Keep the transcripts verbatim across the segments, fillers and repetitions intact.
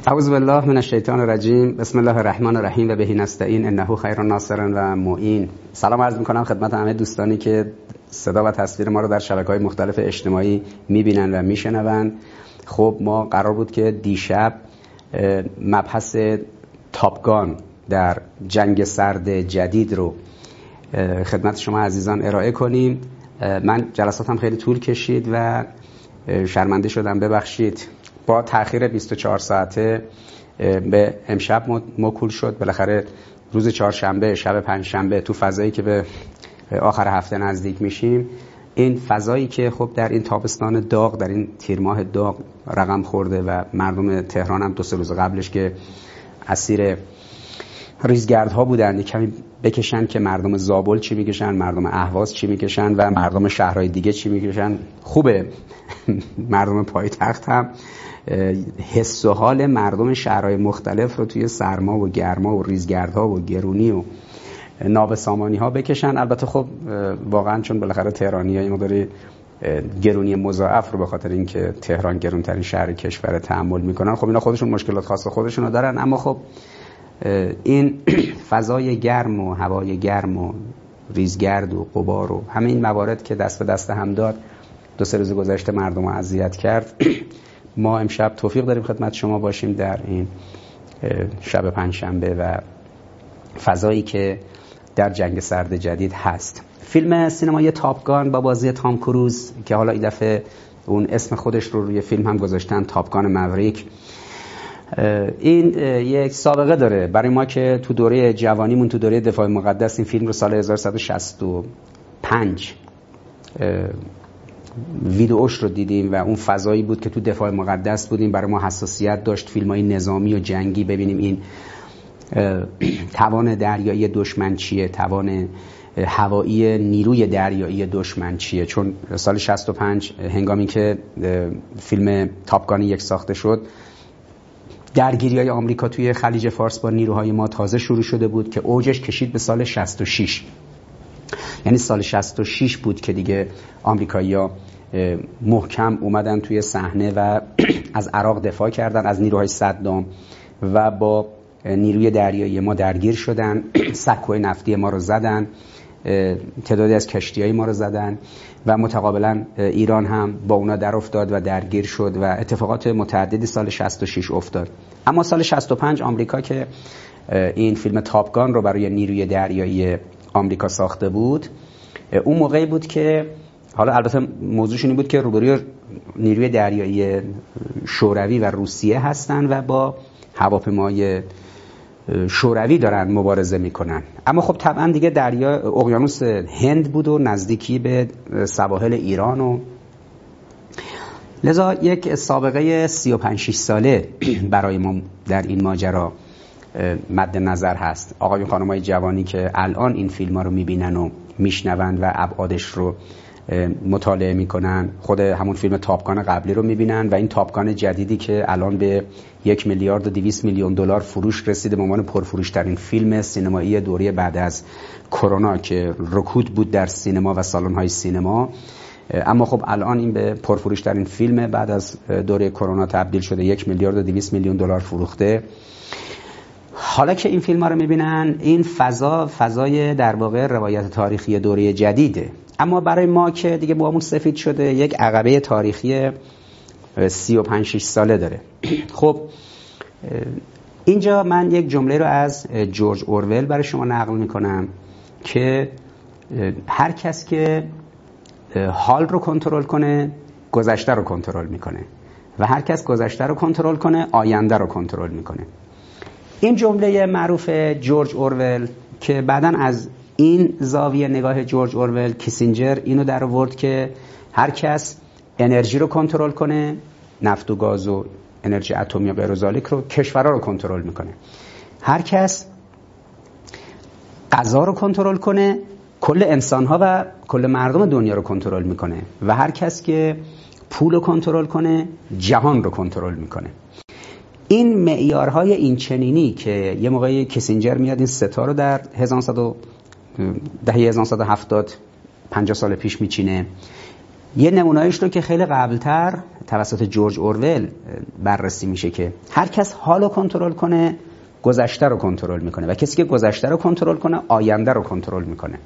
اعوذ بالله من الشیطان الرجیم. بسم الله الرحمن الرحیم و به نستعین انه خیر الناصر و معین. سلام عرض می‌کنم خدمت همه دوستانی که صدا و تصویر ما رو در شبکه‌های مختلف اجتماعی می‌بینن و می‌شنون. خب ما قرار بود که دیشب مبحث تاپگان در جنگ سرد جدید رو خدمت شما عزیزان ارائه کنیم. من جلساتم خیلی طول کشید و شرمنده شدم، ببخشید. با تأخیر بیست و چهار ساعته به امشب موکول شد. بالاخره روز چهارشنبه، شب پنجشنبه، تو فضایی که به آخر هفته نزدیک میشیم، این فضایی که خب در این تابستان داغ، در این تیر ماه داغ رقم خورده و مردم تهران هم دو سه روز قبلش که اسیر ریزگردها بودن، کمی بکشن که مردم زابل چی میکشن، مردم اهواز چی میکشن و مردم شهرهای دیگه چی میکشن. خوبه مردم پایتخت هم حس و حال مردم شهرهای مختلف رو توی سرما و گرما و ریزگردها و گرونی و نابسامانی ها بکشن. البته خب واقعا چون بالاخره تهرانی ها این مقداری گرونی مضاعف رو به خاطر اینکه تهران گرونترین شهر کشور تحمل میکنن، خب اینا خودشون مشکلات خاص خودشون رو دارن. اما خب این فضای گرم و هوای گرم و ریزگرد و غبار و همه این موارد که دست به دست هم داد دو سه روز گذشته مردم رو اذیت کرد، ما امشب توفیق داریم خدمت شما باشیم در این شب پنجشنبه و فضایی که در جنگ سرد جدید هست. فیلم سینمایی تاپگان با بازی تام کروز که حالا این دفعه اون اسم خودش رو روی فیلم هم گذاشتن، تاپگان موریک، این یک سابقه داره برای ما که تو دوره جوانیمون، تو دوره دفاع مقدس، این فیلم رو سال هزار و سیصد و شصت و پنج ویدئوش رو دیدیم و اون فضایی بود که تو دفاع مقدس بودیم. برای ما حساسیت داشت فیلم‌های نظامی و جنگی ببینیم این توان دریایی دشمن چیه، توان هوایی نیروی دریایی دشمن چیه. چون سال شصت و پنج هنگامی که فیلم تاپگان یک ساخته شد، درگیری‌های آمریکا توی خلیج فارس با نیروهای ما تازه شروع شده بود که اوجش کشید به سال شصت و شش. یعنی سال شصت و شش بود که دیگه آمریکایی‌ها محکم اومدن توی صحنه و از عراق دفاع کردن از نیروهای صدام و با نیروی دریایی ما درگیر شدن، سکوی نفتی ما رو زدن، تعدادی از کشتی‌های ما رو زدن و متقابلا ایران هم با اونا در افتاد و درگیر شد و اتفاقات متعددی سال شصت و شش افتاد. اما سال شصت و پنج آمریکا که این فیلم تاپگان رو برای نیروی دریایی آمریکا ساخته بود، اون موقعی بود که حالا البته موضوعشون این بود که روبروی نیروی دریایی شوروی و روسیه هستن و با هواپیمای شوروی دارن مبارزه میکنن. اما خب طبعا دیگه دریا اقیانوس هند بود و نزدیکی به سواحل ایران و لذا یک سابقه سی و پنج شش ساله برای ما در این ماجرا مد نظر هست. آقایون خانمای جوانی که الان این فیلم ها رو میبینن و میشنون و ابعادش رو مطالعه میکنن، خود همون فیلم تاپگان قبلی رو میبینن و این تاپگان جدیدی که الان به یک میلیارد و دویست میلیون دلار فروش رسیده به عنوان پرفروش ترین فیلم سینمایی دوره بعد از کرونا که رکود بود در سینما و سالن های سینما. اما خب الان این به پرفروش ترین فیلم بعد از دوره کرونا تبدیل شده، یک میلیارد و دویست میلیون دلار فروخته. حالا که این فیلم ها رو میبینن، این فضا فضای در واقع روایت تاریخی دوره جدیده. اما برای ما که دیگه موامون سفید شده، یک عقبه تاریخی سی و پنج شش ساله داره. خب اینجا من یک جمله رو از جورج اورول برای شما نقل میکنم که هر کس که حال رو کنترل کنه گذشته رو کنترل میکنه و هر کس گذشته رو کنترل کنه آینده رو کنترل میکنه. این جمله معروف جورج اورول که بعداً از این زاویه نگاه جورج اورول کیسینجر اینو در آورد که هر کس انرژی رو کنترل کنه، نفت و گاز و انرژی اتمی و غیر ذالک رو، کشورها رو کنترل میکنه. هر کس غذا رو کنترل کنه، کل انسان‌ها و کل مردم دنیا رو کنترل میکنه و هر کس که پول رو کنترل کنه جهان رو کنترل میکنه. این معیارهای این چنینی که یه موقعی کیسینجر میاد این ستا رو در دهه هزار و نهصد و هفتاد پنجاه سال پیش میچینه، یه نمونهش رو که خیلی قبلتر توسط جورج اورول بررسی میشه که هر کس حالو کنترل کنه گذشته رو کنترل میکنه و کسی که گذشته رو کنترل کنه آینده رو کنترل میکنه.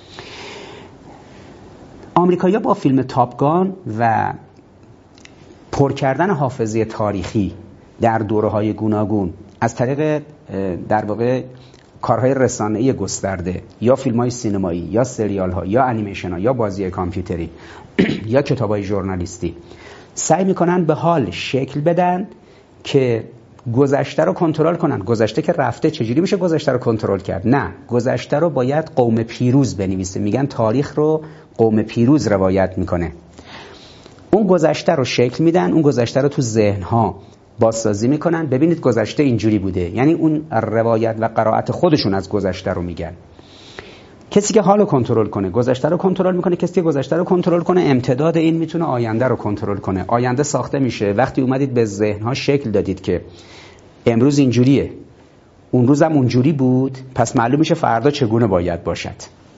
آمریکایی‌ها با فیلم تاپ گان و پر کردن حافظه تاریخی در دوره‌های گوناگون از طریق در واقع کارهای رسانه‌ای گسترده یا فیلم‌های سینمایی یا سریال‌ها یا انیمیشن‌ها یا بازی کامپیوتری یا کتاب‌های ژورنالیستی سعی می‌کنن به حال شکل بدن که گذشته رو کنترل کنن. گذشته که رفته چجوری میشه گذشته رو کنترل کرد؟ نه، گذشته رو باید قوم پیروز بنویسه. میگن تاریخ رو قوم پیروز روایت میکنه. اون گذشته رو شکل میدن، اون گذشته رو تو ذهن‌ها بازسازی میکنن. ببینید گذشته اینجوری بوده، یعنی اون روایت و قرائت خودشون از گذشته رو میگن. کسی که حالو کنترل کنه گذشته رو کنترل میکنه، کسی که گذشته رو کنترل کنه امتداد این میتونه آینده رو کنترل کنه. آینده ساخته میشه وقتی اومدید به ذهن‌ها شکل دادید که امروز اینجوریه، اون روز هم اونجوری بود، پس معلوم میشه فردا چگونه باید باشد.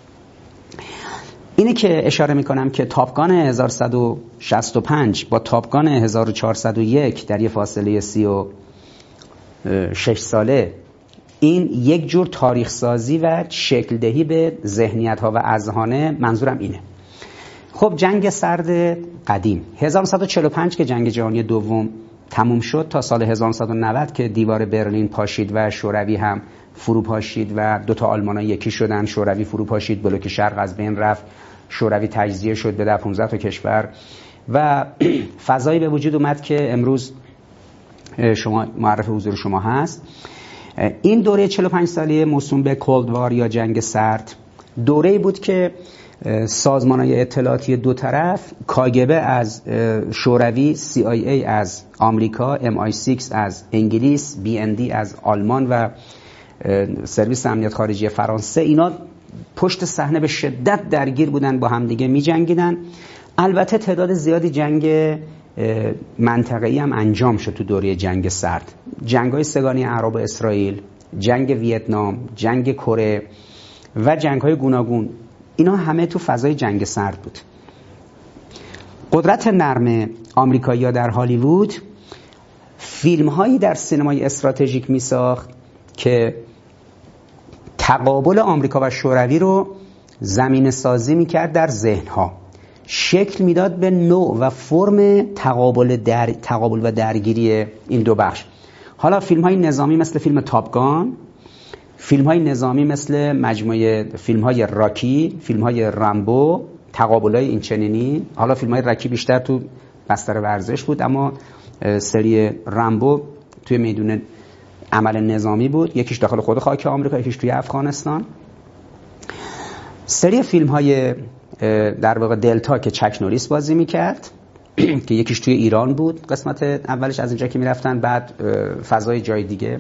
اینه که اشاره میکنم که تاپگان هزار و صد و شصت و پنج با تاپگان هزار و چهارصد و یک در یه فاصله سی و شش ساله این یک جور تاریخ سازی و شکل دهی به ذهنیت ها و اذهانه. منظورم اینه. خب جنگ سرد قدیم هزار و نهصد و چهل و پنج که جنگ جهانی دوم تموم شد تا سال هزار و نهصد و نود که دیوار برلین پاشید و شوروی هم فرو پاشید و دو تا آلمان‌ها یکی شدن، شوروی فرو پاشید، بلوک شرق از بین رفت، شوروی تجزیه شد به ده پانزده تا کشور و فضایی به وجود اومد که امروز شما معرف حضور شما هست. این دوره چهل و پنج ساله موسوم به کولد وار یا جنگ سرد دوره‌ای بود که سازمان‌های اطلاعاتی دو طرف، کاگبه از شوروی، سی آی ای از آمریکا، ام آی سیکس از انگلیس، بی ان دی از آلمان و سرویس امنیت خارجی فرانسه، اینا پشت صحنه به شدت درگیر بودن، با همدیگه می‌جنگیدن. البته تعداد زیادی جنگ منطقه‌ای هم انجام شد تو دوره جنگ سرد. جنگ‌های سگانی عرب و اسرائیل، جنگ ویتنام، جنگ کره و جنگ‌های گوناگون، اینا همه تو فضای جنگ سرد بود. قدرت نرم آمریکایی‌ها در هالیوود فیلم‌هایی در سینمای استراتژیک می‌ساخت که تقابل آمریکا و شوروی رو زمینه سازی می‌کرد در ذهن‌ها، شکل میداد به نوع و فرم تقابل در تقابل و درگیری این دو بخش. حالا فیلم‌های نظامی مثل فیلم تاپ گان، فیلم‌های نظامی مثل مجموعه فیلم‌های راکی، فیلم‌های رامبو، تقابل‌های این چنینی. حالا فیلم‌های راکی بیشتر تو بستر ورزش بود، اما سری رامبو توی میدون عمل نظامی بود، یکیش داخل خود خاک آمریکا، یکیش توی افغانستان. سری فیلم‌های در واقع دلتا که چک نوریس بازی میکرد که یکیش توی ایران بود، قسمت اولش از اینجا که میرفتن، بعد فضای جای دیگه.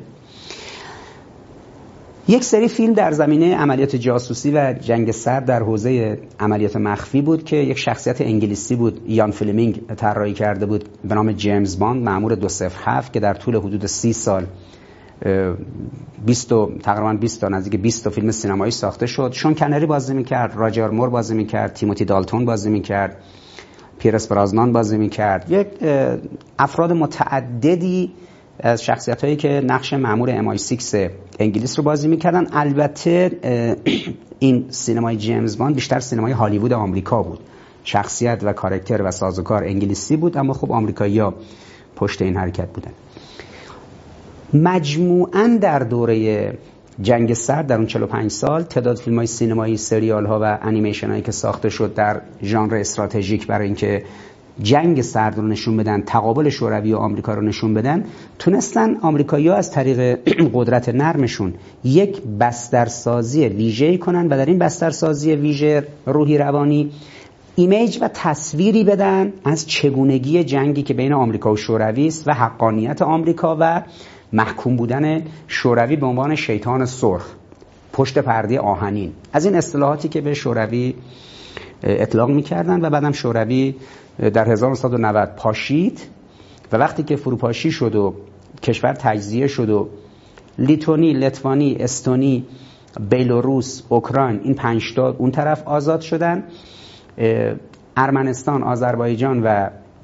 یک سری فیلم در زمینه عملیات جاسوسی و جنگ سرد در حوزه عملیات مخفی بود که یک شخصیت انگلیسی بود، یان فلمینگ طراحی کرده بود به نام جیمز باند، مأمور دو صفر هفت، که در طول حدود سی سال بیست تقریبا بیست تا نزدیک بیست تا فیلم سینمایی ساخته شد. شون کنری بازی میکرد، راجر مور بازی میکرد، تیموتی دالتون بازی میکرد، پیرس برازنان بازی میکرد. یک افراد متعددی از شخصیتایی که نقش مأمور ام آی سیکس انگلیس رو بازی میکردن. البته این سینمای جیمز باند بیشتر سینمای هالیوود آمریکا بود، شخصیت و کاراکتر و سازوکار انگلیسی بود، اما خب آمریکایی‌ها پشت این حرکت بودن. مجموعاً در دوره جنگ سرد در اون چهل و پنج سال تعداد فیلم‌های سینمایی، سریال‌ها و انیمیشن‌هایی که ساخته شد در ژانر استراتژیک برای اینکه جنگ سرد رو نشون بدن، تقابل شوروی و آمریکا رو نشون بدن، تونستن آمریکایی‌ها از طریق قدرت نرمشون یک بسترسازی ویژه‌ای کنن و در این بسترسازی ویژه روحی روانی ایمیج و تصویری بدن از چگونگی جنگی که بین آمریکا و شوروی است و حقانیت آمریکا و محکوم بودن شوروی به عنوان شیطان سرخ پشت پرده آهنین. از این اصطلاحاتی که به شوروی اطلاق می‌کردن و بعدم شوروی در هزار و نهصد و نود پاشید و وقتی که فروپاشی شد و کشور تجزیه شد و لیتوانی، لتوانی، استونی، بیلاروس، اوکراین، این پنج تا اون طرف آزاد شدن، ارمنستان، آذربایجان و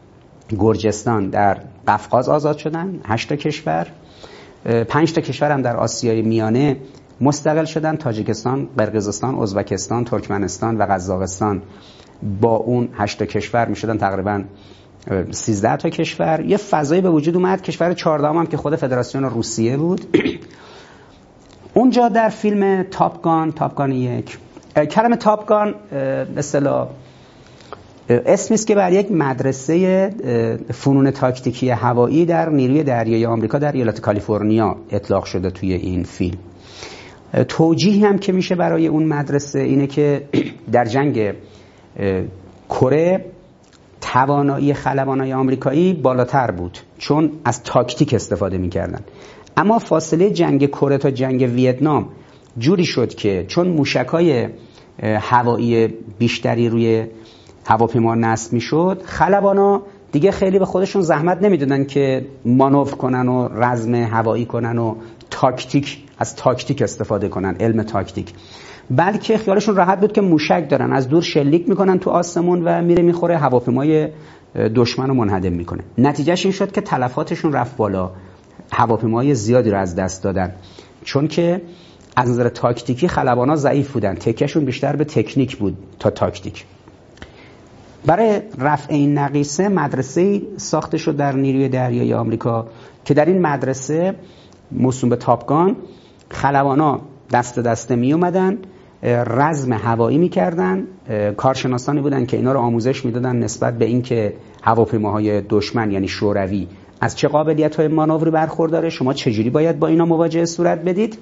گرجستان در قفقاز آزاد شدن، هشت تا کشور، پنج تا کشور هم در آسیای میانه مستقل شدن، تاجیکستان، قرقیزستان، ازبکستان، ترکمنستان و قزاقستان با اون هشت تا کشور میشدن تقریبا سیزده تا کشور. یه فضایی به وجود اومد. کشور چهاردهم هم که خود فدراسیون روسیه بود. اونجا در فیلم تاپ گان، تاپ گان یک، کلمه تاپ گان به اصطلاح اسمی است که بر یک مدرسه فنون تاکتیکی هوایی در نیروی دریایی آمریکا در ایالت کالیفرنیا اطلاق شده توی این فیلم. توجیهی هم که میشه برای اون مدرسه اینه که در جنگ کره توانایی خلبانای آمریکایی بالاتر بود چون از تاکتیک استفاده میکردن، اما فاصله جنگ کره تا جنگ ویتنام جوری شد که چون موشکای هوایی بیشتری روی هواپیما نصب میشد، خلبانا دیگه خیلی به خودشون زحمت نمیدادن که مانور کنن و رزم هوایی کنن و تاکتیک از تاکتیک استفاده کنن، علم تاکتیک، بلکه خیالشون راحت بود که موشک دارن از دور شلیک میکنن تو آسمون و میره میخوره هواپیمای دشمن رو منهدم میکنه. نتیجهش این شد که تلفاتشون رفت بالا، هواپیمای زیادی رو از دست دادن چون که از نظر تاکتیکی خلبانا ضعیف بودن، تکیهشون بیشتر به تکنیک بود تا تاکتیک. برای رفع این نقیصه مدرسه‌ای ساخته شد در نیروی دریایی آمریکا که در این مدرسه موسوم به تاپ گان خلبانا دست دسته می اومدن، رزم هوایی میکردن. کارشناسانی بودن که اینا رو آموزش میدادن نسبت به اینکه هواپیماهای دشمن یعنی شوروی از چه قابلیت‌های مانوری برخورداره، شما چجوری باید با اینا مواجهه صورت بدید.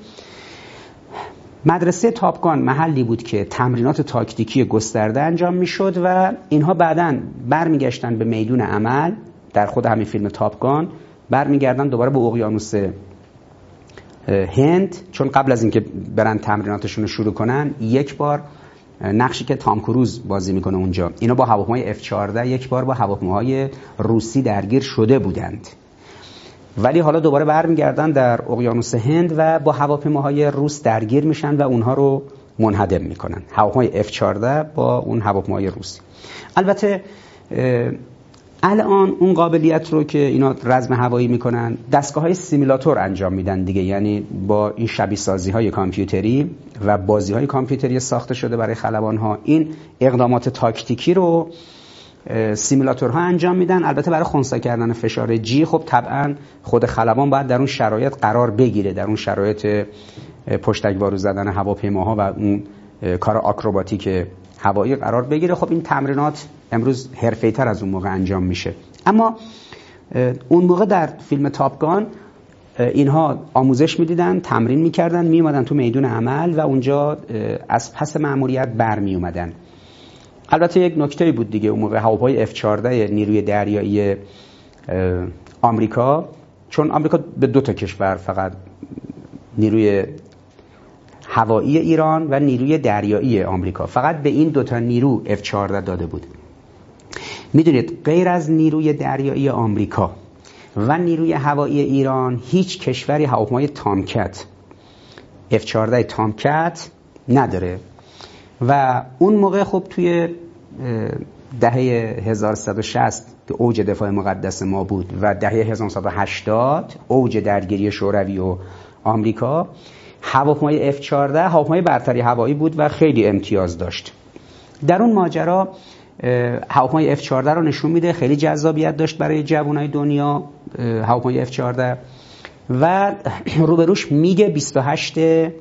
مدرسه تاپ گان محلی بود که تمرینات تاکتیکی گسترده انجام میشد و اینها بعداً برمیگشتن به میدون عمل. در خود همین فیلم تاپ گان برمیگردن دوباره به اقیانوس هند، چون قبل از اینکه برن تمریناتشون رو شروع کنن یک بار نقشی که تام کروز بازی میکنه اونجا، اینا با هواپیمای اف چهارده یک بار با هواپیماهای روسی درگیر شده بودند، ولی حالا دوباره برمیگردن در اقیانوس هند و با هواپیماهای روس درگیر میشن و اونها رو منهدم میکنن، هواپیمای اف چهارده با اون هواپیمای روسی. البته الان اون قابلیت رو که اینا رزم هوایی میکنن دستگاه‌های سیمولاتور انجام میدن دیگه، یعنی با این شبیه سازی‌های کامپیوتری و بازی‌های کامپیوتری ساخته شده برای خلبان‌ها این اقدامات تاکتیکی رو سیمولاتورها انجام میدن. البته برای خنثی کردن فشار جی خب طبعا خود خلبان باید در اون شرایط قرار بگیره، در اون شرایط پشتکوارو زدن هواپیماها و اون کار آکروباتیک هوایی قرار بگیره. خب این تمرینات امروز حرفه‌ای‌تر از اون موقع انجام میشه، اما اون موقع در فیلم تاپ گان اینها آموزش میدیدن، تمرین میکردن، میومدن تو میدون عمل و اونجا از پس مأموریت برمی اومدن. البته یک نکته‌ای بود دیگه، اون موقع هواپیمای اف چهارده نیروی دریایی آمریکا، چون آمریکا به دو تا کشور فقط نیروی هوایی ایران و نیروی دریایی آمریکا، فقط به این دوتا نیرو اف چهارده داده بود. میدونید غیر از نیروی دریایی آمریکا و نیروی هوایی ایران هیچ کشوری هواپیمای تامکت اف چهارده تامکت نداره و اون موقع خب توی دهه هزار و سیصد و شصت که اوج دفاع مقدس ما بود و دهه هزار و نهصد و هشتاد اوج درگیری شوروی و آمریکا، هواپیمای اف چهارده هواپیمای برتری هوایی بود و خیلی امتیاز داشت. در اون ماجرا هواپیمای اف چهارده رو نشون میده، خیلی جذابیت داشت برای جوانای دنیا هواپیمای اف چهارده و روبروش میگ بیست و هشت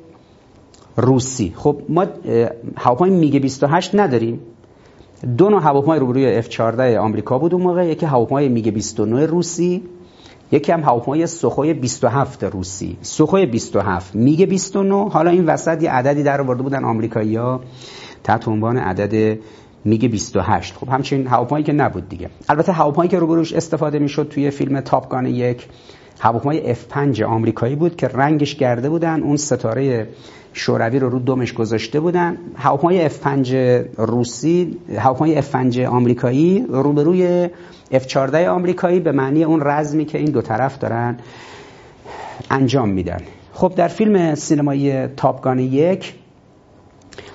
روسی. خب ما هواپیمای میگ بیست و هشت نداریم، دو نوع هواپیمای روبروی اف چهارده آمریکا بود اون موقع، یکی هواپیمای میگ بیست و نه روسی، یکی هم هواپیمای سوخوی بیست و هفت روسی. سوخوی بیست و هفت، میگ بیست و نه، حالا این وسط یه عددی در آورده بودن آمریکایی‌ها تحت عنوان عدد میگ بیست و هشت. خب همچین هواپیمایی که نبود دیگه. البته هواپیمایی که روبروش استفاده میشد توی فیلم تاپ گان یک هواپیمای اف پنج آمریکایی بود که رنگش گرده بودن، اون ستاره شوروی رو رو دمش گذاشته بودن. هواپیمای اف پنج روسی، هواپیمای اف پنج آمریکایی روبروی اف چهارده آمریکایی به معنی اون رزمی که این دو طرف دارن انجام میدن. خب در فیلم سینمایی تاپ گان یک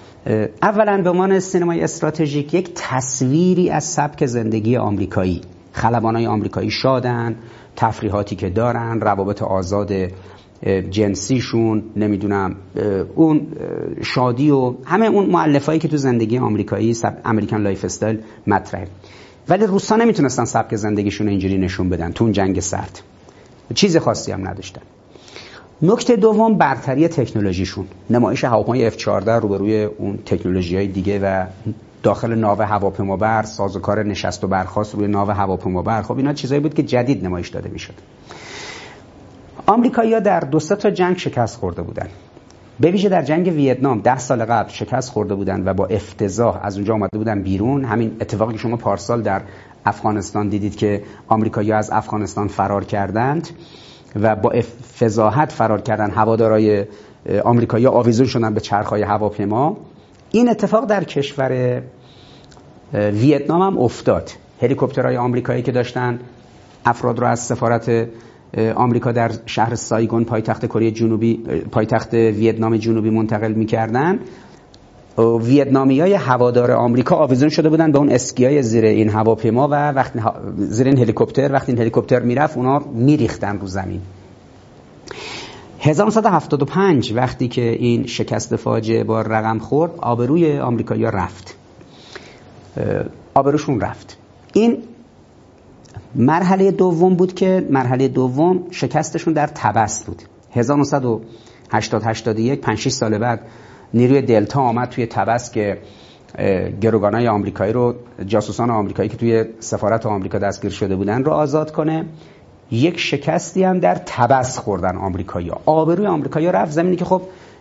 اولا به عنوان سینمای استراتژیک یک تصویری از سبک زندگی آمریکایی خلبانای آمریکایی شادن، تفریحاتی که دارن، روابط آزاد جنسیشون، نمیدونم اون شادی و همه اون مؤلفه‌ای که تو زندگی آمریکایی امریکن لایف استایل مطرحه. ولی روسا نمیتونستن سبک زندگیشون اینجوری نشون بدن تو اون جنگ سرد، چیز خاصی هم نداشتن. نکته دوم برتری تکنولوژیشون، نمایش هواپیمای اف چهارده روبروی اون تکنولوژی‌های دیگه و داخل ناو هواپیمابر، سازوکار نشست و برخاست روی ناو هواپیمابر. خب اینا چیزایی بود که جدید نمایش داده میشد. آمریکایی‌ها در دو سه تا جنگ شکست خورده بودن، به ویژه در جنگ ویتنام ده سال قبل شکست خورده بودن و با افتضاح از اونجا اومده بودن بیرون. همین اتفاقی که شما پارسال در افغانستان دیدید که آمریکایی‌ها از افغانستان فرار کردند و با فضاحت فرار کردن، هوادارای آمریکایی آویزون شدن به چرخ‌های هواپیما. این اتفاق در کشور ویتنام هم افتاد. هلیکوپترهای آمریکایی که داشتن افراد رو از سفارت آمریکا در شهر سایگون پایتخت کره جنوبی پایتخت ویتنام جنوبی منتقل می‌کردن، ویتنامیای هوادار آمریکا آویزون شده بودن به اون اسکیای زیر این هواپیما و وقتی زیر این هلیکوپتر وقتی این هلیکوپتر میرفت اونا میریختن رو زمین. هزار و نهصد و هفتاد و پنج وقتی که این شکست فاجعه بار رقم خورد، آبروی آمریکایی‌ها رفت، آبروشون رفت. این مرحله دوم بود که مرحله دوم شکستشون در طبس بود. هزار و نهصد و هشتاد هشتاد و یک پنج شش سال بعد نیروی دلتا آمد توی طبس که گروگانای آمریکایی رو، جاسوسان آمریکایی که توی سفارت آمریکا دستگیر شده بودن رو آزاد کنه. یک شکستی هم در طبس خوردن آمریکایی‌ها. آبروی آمریکایی‌ها رفت زمینی که خب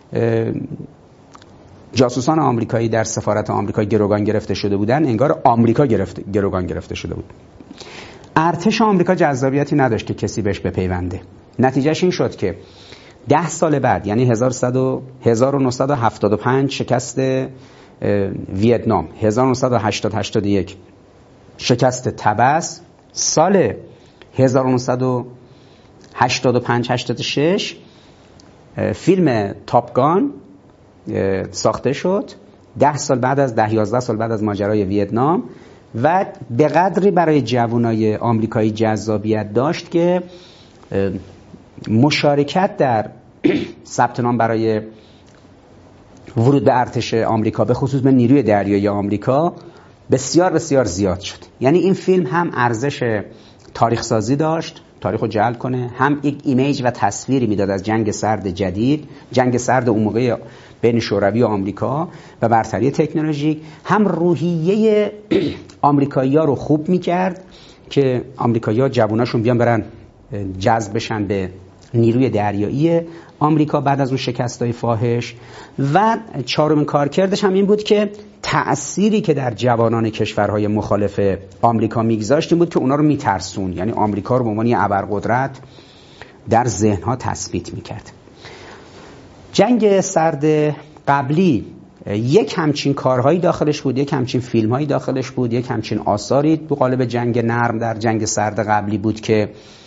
جاسوسان آمریکایی در سفارت آمریکا گروگان گرفته شده بودن، انگار آمریکا گرفت گروگان گرفته شده بود. ارتش آمریکا جذابیتی نداشت که کسی بهش بپیونده. نتیجهش این شد که ده سال بعد، یعنی هزار و نهصد و هفتاد و پنج شکست ویتنام، هزار و نهصد و هشتاد هشتاد و یک شکست طبس، سال هزار و نهصد و هشتاد و پنج هشتاد و شش فیلم تاپ گان ساخته شد. ده سال بعد از ده یازده سال بعد از ماجرای ویتنام و به قدری برای جوانای آمریکایی جذابیت داشت که مشارکت در ثبت نام برای ورود به ارتش آمریکا، به خصوص به نیروی دریایی آمریکا، بسیار بسیار زیاد شد. یعنی این فیلم هم ارزش تاریخ سازی داشت، تاریخ رو جلب کنه، هم یک ایمیج و تصویری میداد از جنگ سرد جدید، جنگ سرد اون موقع بین شوروی و آمریکا و برتری تکنولوژیک، هم روحیه آمریکایی‌ها رو خوب میکرد که آمریکایی‌ها جواناشون بیان برن جذب بشن به نیروی دریایی آمریکا بعد از اون شکست‌های فاحش. و چهارمین کارکردش هم این بود که تأثیری که در جوانان کشورهای مخالف آمریکا میگذاشت این بود که اونا رو میترسون، یعنی آمریکا رو به عنوان ابرقدرت در ذهنها تثبیت میکرد. جنگ سرد قبلی یک همچین کارهایی داخلش بود، یک همچین فیلمهایی داخلش بود، یک همچین آثاری تو قالب جنگ نرم در جنگ سرد قبلی بود که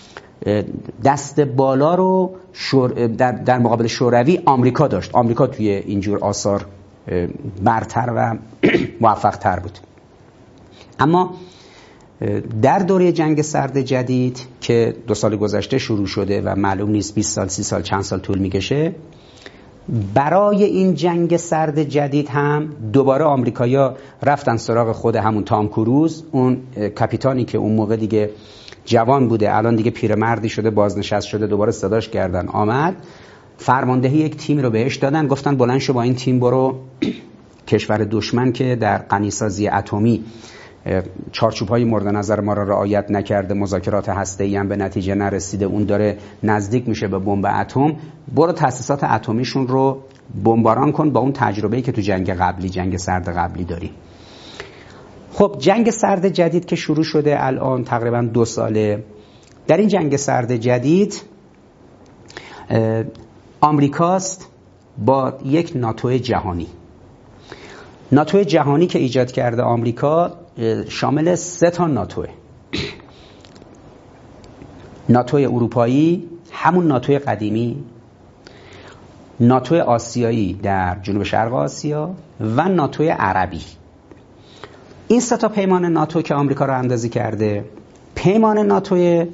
دست بالا رو شور در, در مقابل شوروی آمریکا داشت. آمریکا توی اینجور آثار برتر و موفق تر بود. اما در دوره جنگ سرد جدید که دو سال گذشته شروع شده و معلوم نیست بیست سال سی سال چند سال طول میکشه، برای این جنگ سرد جدید هم دوباره آمریکایی‌ها رفتن سراغ خود همون تام کروز، اون کاپیتانی که اون موقع دیگه جوان بوده الان دیگه پیرمردی شده بازنشست شده، دوباره صداش کردن آمد، فرماندهی یک تیم رو بهش دادن، گفتن بلند شو با این تیم برو کشور دشمن که در غنیسازی اتمی چارچوب‌های مورد نظر ما را رعایت نکرده، مذاکرات هسته‌ای هم به نتیجه نرسیده، اون داره نزدیک میشه به بمب اتم، برو تأسیسات اتمیشون رو بمباران کن با اون تجربه‌ای که تو جنگ قبلی جنگ سرد قبلی داری. خب جنگ سرد جدید که شروع شده الان تقریبا دو ساله، در این جنگ سرد جدید آمریکاست با یک ناتو جهانی. ناتو جهانی که ایجاد کرده آمریکا شامل سه تا ناتوه. ناتو اروپایی، همون ناتو قدیمی، ناتو آسیایی در جنوب شرق آسیا و ناتو عربی. این سه تا پیمان ناتو که آمریکا رو اندازی کرده پیمان ناتوی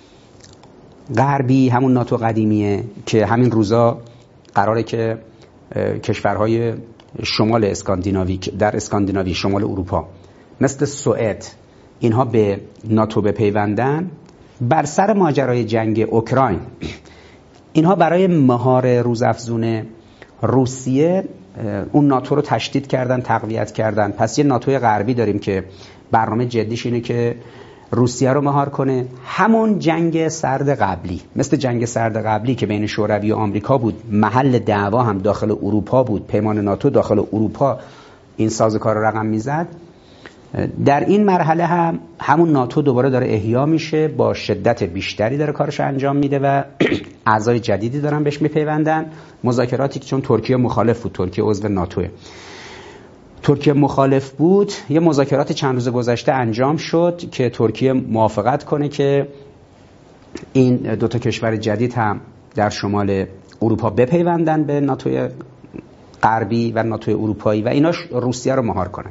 غربی همون ناتو قدیمیه که همین روزا قراره که کشورهای شمال اسکاندیناوی در اسکاندیناوی شمال اروپا مثل سوئد اینها به ناتو بپیوندن بر سر ماجرای جنگ اوکراین. اینها برای مهار روزافزون روسیه اون ناتو رو تشدید کردن، تقویت کردن. پس یه ناتوی غربی داریم که برنامه جدیش اینه که روسیه رو مهار کنه. همون جنگ سرد قبلی، مثل جنگ سرد قبلی که بین شوروی و آمریکا بود، محل دعوا هم داخل اروپا بود، پیمان ناتو داخل اروپا این سازوکار رو رقم میزد. در این مرحله هم همون ناتو دوباره داره احیا میشه، با شدت بیشتری داره کارش انجام میده و اعضای جدیدی دارن بهش میپیوندن. مذاکراتی که چون ترکیه مخالف بود، ترکیه عضو ناتوه، ترکیه مخالف بود، یه مذاکرات چند روز گذشته انجام شد که ترکیه موافقت کنه که این دو تا کشور جدید هم در شمال اروپا بپیوندن به ناتوی غربی و ناتوی اروپایی و اینا روسیه رو مهار کنن.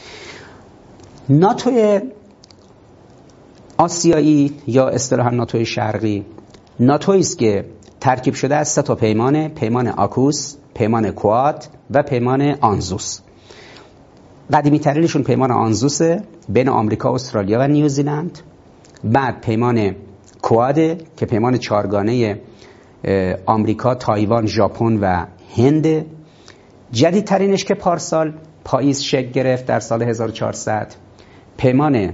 ناتوی آسیایی یا اصطلاحاً ناتوی شرقی ناتویی است که ترکیب شده از سه تا پیمانه: پیمان آکوس، پیمان کواد و پیمان آنزوس. قدیمی ترینشون پیمان آنزوسه بین آمریکا، استرالیا و نیوزیلند. بعد پیمان کواد که پیمان چهارگانه آمریکا، تایوان، ژاپن و هند. جدیدترینش که پارسال پاییز شکل گرفت در سال هزار و چهارصد، پیمان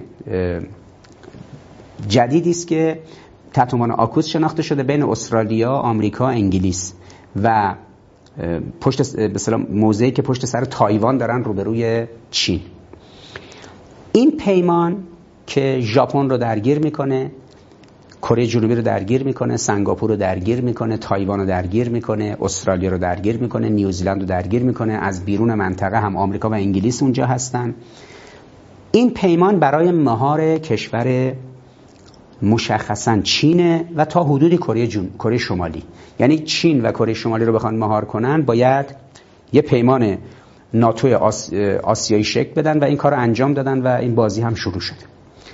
جدیدی است که تحت عنوان آکوس شناخته شده بین استرالیا، آمریکا، انگلیس و پشت به اصطلاح موضعی که پشت سر تایوان دارن روبروی چین. این پیمان که ژاپن رو درگیر میکنه، کره جنوبی رو درگیر میکنه، سنگاپور رو درگیر میکنه، تایوان رو درگیر میکنه، استرالیا رو درگیر میکنه، نیوزیلند رو درگیر میکنه. از بیرون منطقه هم آمریکا و انگلیس اونجا هستن. این پیمان برای مهار کشور مشخصاً چینه و تا حدودی کره جن... کره شمالی. یعنی چین و کره شمالی رو بخوان مهار کنن باید یه پیمان ناتو آس... آسیایی شکل بدن و این کار رو انجام دادن و این بازی هم شروع شده.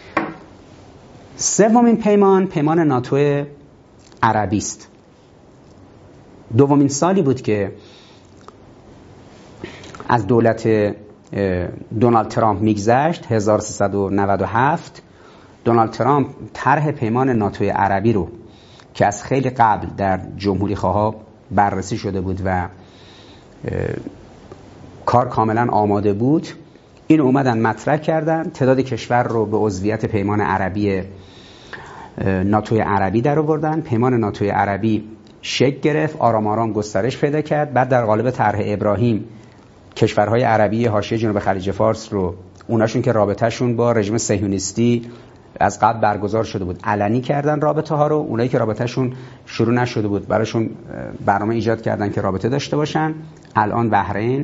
سومین پیمان پیمان ناتو عربی است. دومین سالی بود که از دولت دونالد ترامپ میگذشت، هزار و سیصد و نود و هفت. دونالد ترامپ طرح پیمان ناتوی عربی رو که از خیلی قبل در جمهوری خواها بررسی شده بود و کار کاملا آماده بود، این اومدن مطرح کردن، تعداد کشور رو به عضویت پیمان عربی ناتوی عربی در آوردن. پیمان ناتوی عربی شکل گرفت، آرام آرام گسترش پیدا کرد. بعد در قالب طرح ابراهیم کشورهای عربی حاشیه جنوب خلیج فارس رو، اوناشون که رابطهشون با رژیم صهیونیستی از قبل برگزار شده بود، علنی کردن رابطه ها رو. اونایی که رابطهشون شروع نشده بود براشون برنامه ایجاد کردن که رابطه داشته باشن. الان بحرین،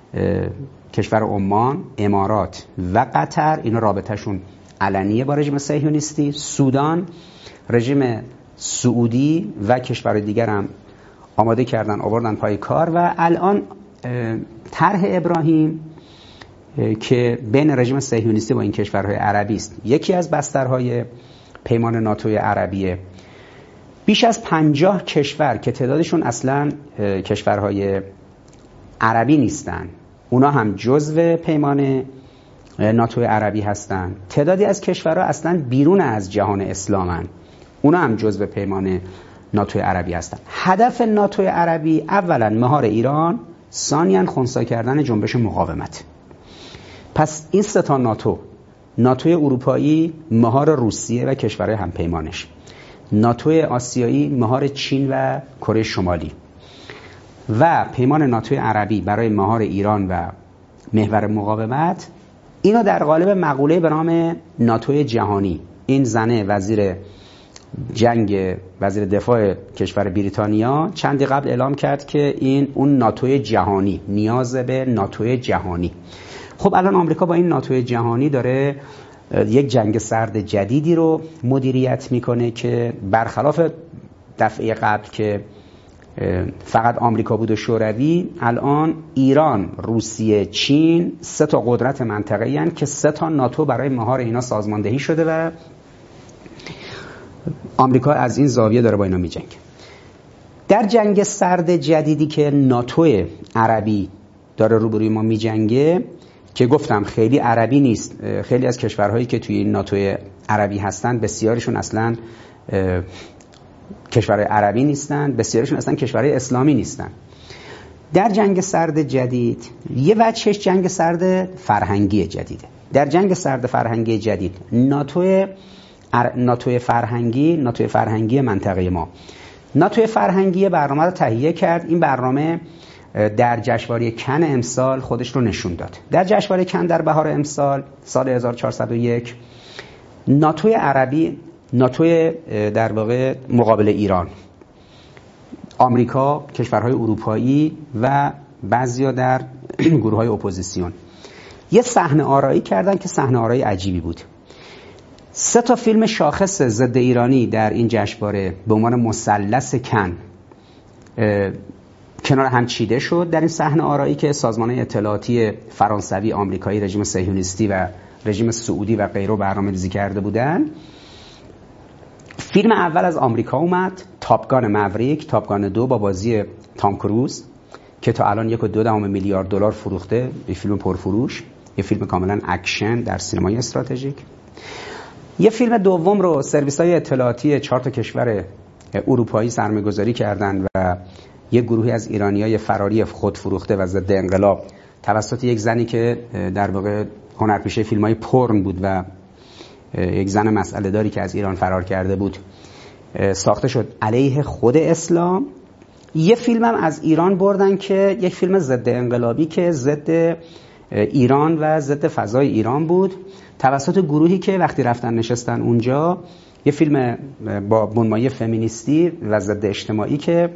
کشور عمان، امارات و قطر اینا رابطهشون علنیه با رژیم صهیونیستی. سودان، رژیم سعودی و کشور دیگر هم آماده کردن، آوردن پای کار. و الان طرح ابراهیم که بین رژیم صهیونیستی با این کشورهای عربی است، یکی از بسترهای پیمان ناتوی عربیه. بیش از پنجاه کشور که تعدادشون اصلا کشورهای عربی نیستن، اونا هم جزو پیمان ناتوی عربی هستن. تعدادی از کشورها اصلا بیرون از جهان اسلامن، اونا هم جزو پیمان ناتوی عربی هستن. هدف ناتوی عربی اولا مهار ایران، ثانیاً خنثی کردن جنبش مقاومت. پس این سه تا ناتو، ناتوی اروپایی مهار روسیه و کشورهای همپیمانش، ناتوی آسیایی مهار چین و کره شمالی و پیمان ناتوی عربی برای مهار ایران و محور مقاومت، اینا در قالب مقوله به نام ناتوی جهانی. این زنه وزیر جنگ وزیر دفاع کشور بریتانیا چندی قبل اعلام کرد که این اون ناتوی جهانی، نیاز به ناتوی جهانی. خب الان آمریکا با این ناتوی جهانی داره یک جنگ سرد جدیدی رو مدیریت میکنه که برخلاف دفعه قبل که فقط آمریکا بود و شوروی، الان ایران، روسیه، چین سه تا قدرت منطقه‌ای هستند که سه تا ناتو برای مهار اینا سازماندهی شده و آمریکا از این زاویه داره با اینا میجنگه. در جنگ سرد جدیدی که ناتو عربی داره روبروی ما میجنگه، که گفتم خیلی عربی نیست، خیلی از کشورهایی که توی ناتو عربی هستن بسیارشون اصلا کشورهای عربی نیستن، بسیارشون اصلا کشورهای اسلامی نیستن. در جنگ سرد جدید یه وجهش جنگ سرد فرهنگی جدیده. در جنگ سرد فرهنگی جدید ناتو ناتو فرهنگی ناتو فرهنگی منطقه ما ناتو فرهنگی برنامه رو تهیه کرد. این برنامه در جشنواره کن امسال خودش رو نشون داد. در جشنواره کن در بهار امسال سال هزار و چهارصد و یک ناتو عربی، ناتو در واقع مقابل ایران، آمریکا، کشورهای اروپایی و بعضیا در گروه‌های اپوزیسیون یه صحنه آرایی کردن که صحنه آرایی عجیبی بود. سه تا فیلم شاخص ضد ایرانی در این جشنواره به عنوان مثلث کن کنار هم چیده شد در این صحنه آرایی که سازمان اطلاعاتی فرانسوی، آمریکایی، رژیم صهیونیستی و رژیم سعودی و غیره برنامه‌ریزی کرده بودن. فیلم اول از آمریکا اومد، تاپگان موریک، تاپگان دو با بازی تام کروز که تا الان یک و دو دهم میلیارد دلار فروخته، یه فیلم پرفروش، یه فیلم کاملا اکشن در سینمای استراتژیک. یه فیلم دوم رو سرویس‌های اطلاعاتی چهار تا کشور اروپایی سرمایه‌گذاری کردن و یک گروهی از ایرانیای فراری خود فروخته و ضد انقلاب توسط یک زنی که در واقع هنرپیشه فیلم‌های پورن بود و یک زن مسئله داری که از ایران فرار کرده بود ساخته شد علیه خود اسلام. یه فیلم هم از ایران بردن که یک فیلم ضد انقلابی که ضد ایران و ضد فضای ایران بود توسط گروهی که وقتی رفتن نشستن اونجا، یه فیلم با بنمایه فمینیستی و ضد اجتماعی که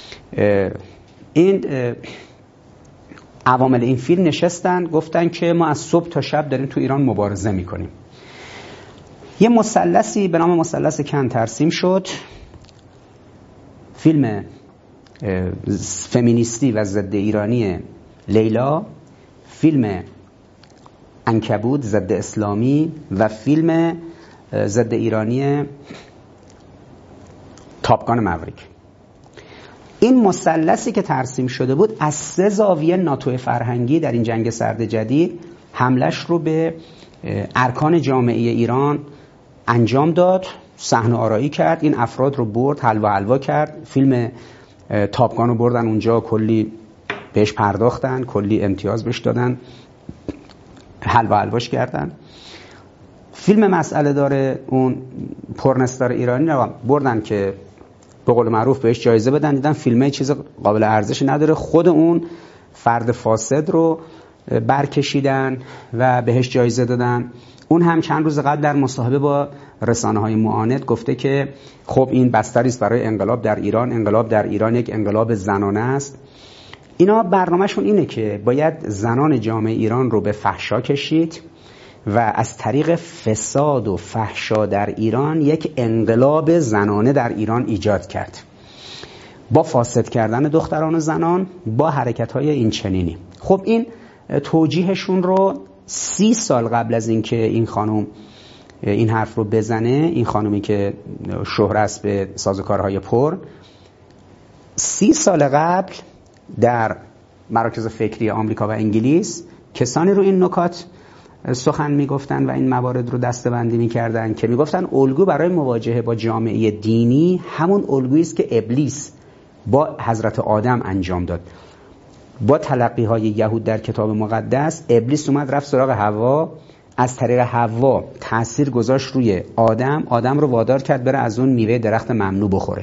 این عوامل این فیلم نشستن گفتن که ما از صبح تا شب داریم تو ایران مبارزه میکنیم. یه مثلثی به نام مثلث کن ترسیم شد. فیلم فمینیستی و ضد ایرانی لیلا، فیلم عنکبوت ضد اسلامی و فیلم ضد ایرانی تاپگان موریک. این مثلثی که ترسیم شده بود از سه زاویه ناتو فرهنگی در این جنگ سرد جدید حملش رو به ارکان جامعه ایران انجام داد، صحنه آرایی کرد، این افراد رو برد، حلوا حلوا کرد. فیلم تاپگان رو بردن اونجا، کلی بهش پرداختن، کلی امتیاز بهش دادن، حلوا حلواش کردن. فیلم مسئله داره اون پرنستار ایرانی رو بردن که به قول معروف بهش جایزه بدن، دیدن فیلمه چیز قابل ارزشی نداره، خود اون فرد فاسد رو برکشیدن و بهش جایزه دادن. اون هم چند روز قبل در مصاحبه با رسانه‌های معاند گفته که خب این بستری است برای انقلاب در ایران، انقلاب در ایران یک انقلاب زنانه است. اینا برنامه‌شون اینه که باید زنان جامعه ایران رو به فحشا کشید و از طریق فساد و فحشا در ایران یک انقلاب زنانه در ایران ایجاد کرد با فاسد کردن دختران و زنان، با حرکت‌های این چنینی. خب این توجیهشون رو سی سال قبل از اینکه این خانم این حرف رو بزنه، این خانومی که شهره است به سازوکارهای پر، سی سال قبل در مراکز فکری آمریکا و انگلیس کسانی رو این نکات سخن میگفتن و این موارد رو دسته‌بندی میکردن که میگفتن الگو برای مواجهه با جامعه دینی همون الگویی است که ابلیس با حضرت آدم انجام داد. با تلقی‌های یهود در کتاب مقدس ابلیس اومد رفت سراغ حوا، از طریق حوا تأثیر گذاشت روی آدم، آدم رو وادار کرد بره از اون میوه درخت ممنوع بخوره.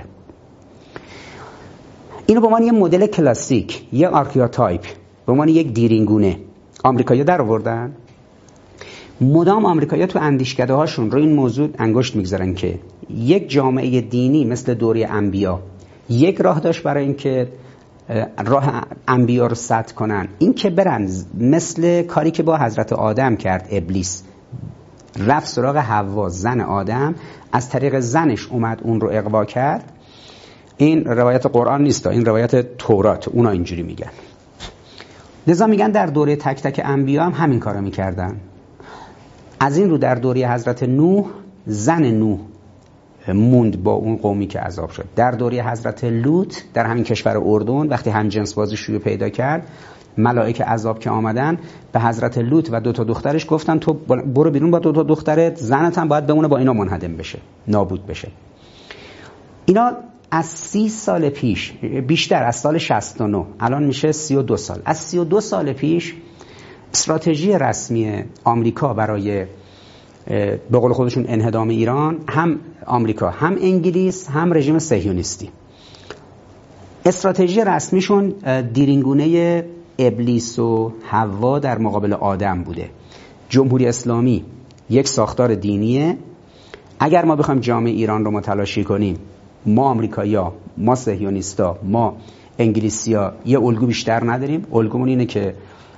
اینو به عنوان یه مدل کلاسیک، یه آرکیوتایپ، به عنوان یک دیرینگونه آمریکایی‌ها در آوردن. مدام آمریکایی‌ها تو اندیشکده هاشون رو این موضوع انگشت میگذارن که یک جامعه دینی مثل دوره انبیا یک راه داشت برای اینکه راه انبیا رو سد کنن، این که برن مثل کاری که با حضرت آدم کرد ابلیس، رفت سراغ حوا زن آدم، از طریق زنش اومد اون رو اغوا کرد. این روایت قرآن نیست، این روایت تورات، اونا اینجوری میگن. لذا میگن در دوره تک تک انبیا هم همین کارو میکردن. از این رو در دوره حضرت نوح زن نوح موند با اون قومی که عذاب شد. در دوره حضرت لوط در همین کشور اردن وقتی هم جنس بازی شروع پیدا کرد، ملائکه عذاب که آمدن به حضرت لوط و دو تا دخترش گفتن تو برو بیرون با دو تا دخترت، زنت هم باید بمونه با اینا منهدم بشه، نابود بشه. اینا از سی سال پیش، بیشتر از سال شصت و نه، الان میشه سی و دو سال، از سی و دو سال پیش استراتژی رسمی آمریکا برای به قول خودشون انهدام ایران، هم آمریکا هم انگلیس هم رژیم صهیونیستی، استراتژی رسمیشون دیرینگونه ابلیس و حوا در مقابل آدم بوده. جمهوری اسلامی یک ساختار دینیه. اگر ما بخوایم جامعه ایران رو متلاشی کنیم، ما آمریکایی‌ها، ما صهیونیستا، ما انگلیسی‌ها یه الگو بیشتر نداریم. الگومون اینه که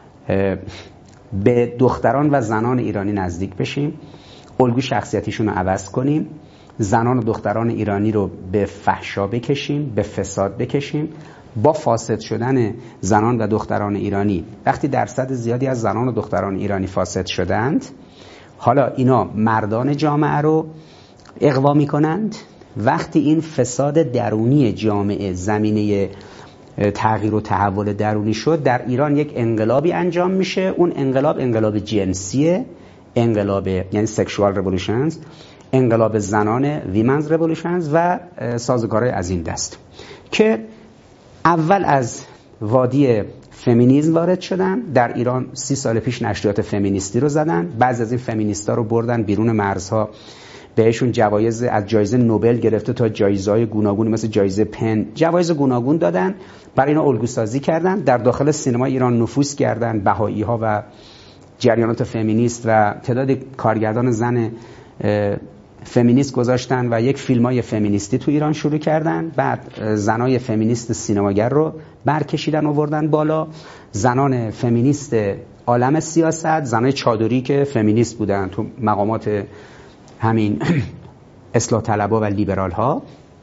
به دختران و زنان ایرانی نزدیک بشیم، الگو شخصیتیشون رو عوض کنیم، زنان و دختران ایرانی رو به فحشا بکشیم، به فساد بکشیم. با فاسد شدن زنان و دختران ایرانی، وقتی درصد زیادی از زنان و دختران ایرانی فاسد شدند، حالا اینا مردان جامعه رو اغوا میکنند. وقتی این فساد درونی جامعه زمینه تغییر و تحول درونی شد، در ایران یک انقلابی انجام میشه. اون انقلاب انقلاب جنسیه، انقلاب یعنی سکشوال ریولوشنز، انقلاب زنان ویمنز ریولوشنز و سازوکارهای از این دست که اول از وادی فمینیسم وارد شدن. در ایران سی سال پیش نشریات فمینیستی رو زدن، بعضی از این فمینیستا رو بردن بیرون مرزها، بهشون جوایز از جایزه نوبل گرفته تا جایزه‌های گوناگون مثل جایزه پن، جوایز گوناگون دادن، برای اینا الگو سازی کردن، در داخل سینما ایران نفوذ کردن بهایی‌ها و جریانات فمینیست و تعداد کارگردان زن فمینیست گذاشتن و یک فیلمای فمینیستی تو ایران شروع کردن. بعد زنای فمینیست سینماگر رو برکشیدن و آوردن بالا، زنان فمینیست عالم سیاست، زنای چادری که فمینیست بودن تو مقامات همین اصلاح طلبها و لیبرال ها.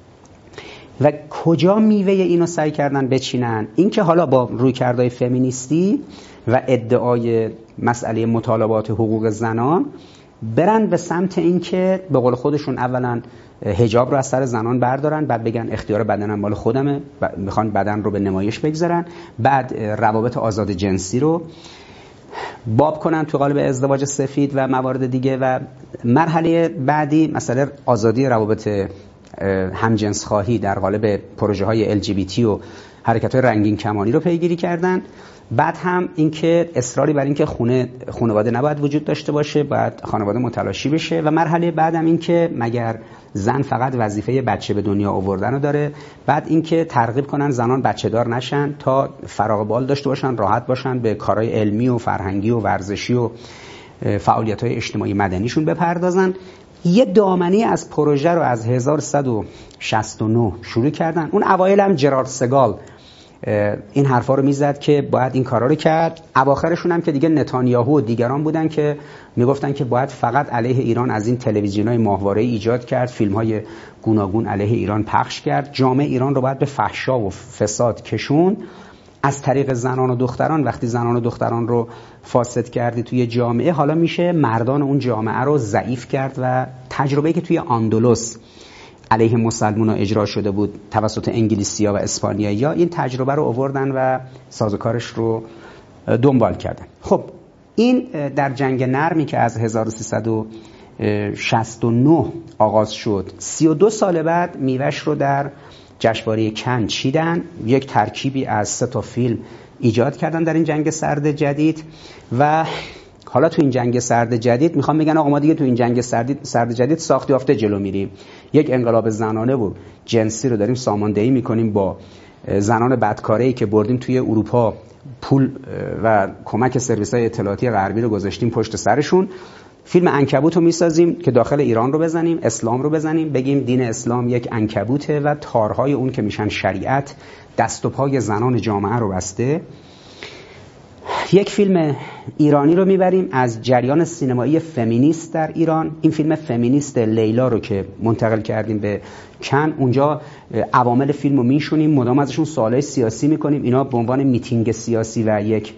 و کجا میوه اینو سعی کردن بچینن؟ این که حالا با رویکردهای فمینیستی و ادعای مسئله مطالبات حقوق زنان برن به سمت این که به قول خودشون اولا حجاب رو از سر زنان بردارن، بعد بگن اختیار بدنم مال خودمه، میخوان بدن رو به نمایش بگذارن، بعد روابط آزاد جنسی رو باب کنن تو قالب ازدواج سفید و موارد دیگه، و مرحله بعدی مسئله آزادی روابط همجنس خواهی در قالب پروژه های ال جی بی تی و حرکت های رنگین کمانی رو پیگیری کردن. بعد هم اینکه اصراری بر اینکه خونه خانواده نباید وجود داشته باشه، باید خانواده متلاشی بشه. و مرحله بعدم اینکه مگر زن فقط وظیفه بچه به دنیا آوردن رو داره. بعد اینکه ترغیب کنن زنان بچه دار نشن تا فراغ بال داشته باشن، راحت باشن به کارهای علمی و فرهنگی و ورزشی و فعالیت‌های اجتماعی مدنیشون بپردازن. یه دامنه از پروژه رو از هزار و صد و شصت و نه شروع کردن. اون اوایل هم جرارد سگال این حرفا رو میزد که باید این کارا رو کرد. اواخرشون هم که دیگه نتانیاهو و دیگران بودن که میگفتن که باید فقط علیه ایران از این تلویزیون‌های ماهواره‌ای ایجاد کرد، فیلم‌های گوناگون علیه ایران پخش کرد، جامعه ایران رو باید به فحشا و فساد کشون از طریق زنان و دختران. وقتی زنان و دختران رو فاسد کردی توی جامعه، حالا میشه مردان اون جامعه رو ضعیف کرد. و تجربه‌ای که توی آندلس علیه مسلمان‌ها اجرا شده بود توسط انگلیسی‌ها و اسپانیایی‌ها، این تجربه رو آوردن و سازوکارش رو دنبال کردن. خب این در جنگ نرمی که از هزار و سیصد و شصت و نه آغاز شد، سی و دو سال بعد میوه‌اش رو در جشنواره کن چیدن. یک ترکیبی از سه تا فیلم ایجاد کردن در این جنگ سرد جدید. و حالا تو این جنگ سرد جدید میخوام بگن آقا ما دیگه تو این جنگ سرد سرد جدید ساخت یافته جلو میریم، یک انقلاب زنانه و جنسی رو داریم ساماندهی میکنیم با زنان بدکاره‌ای که بردیم توی اروپا، پول و کمک سرویس‌های اطلاعاتی غربی رو گذاشتیم پشت سرشون. فیلم عنکبوت رو میسازیم که داخل ایران رو بزنیم، اسلام رو بزنیم، بگیم دین اسلام یک عنکبوته و تارهای اون که میشن شریعت دست و پای زنان جامعه رو بسته. یک فیلم ایرانی رو میبریم از جریان سینمایی فمینیست در ایران. این فیلم فمینیست لیلا رو که منتقل کردیم به کن، اونجا عوامل فیلم رو میشونیم، مدام ازشون سوالای سیاسی میکنیم. اینا به عنوان میتینگ سیاسی و یک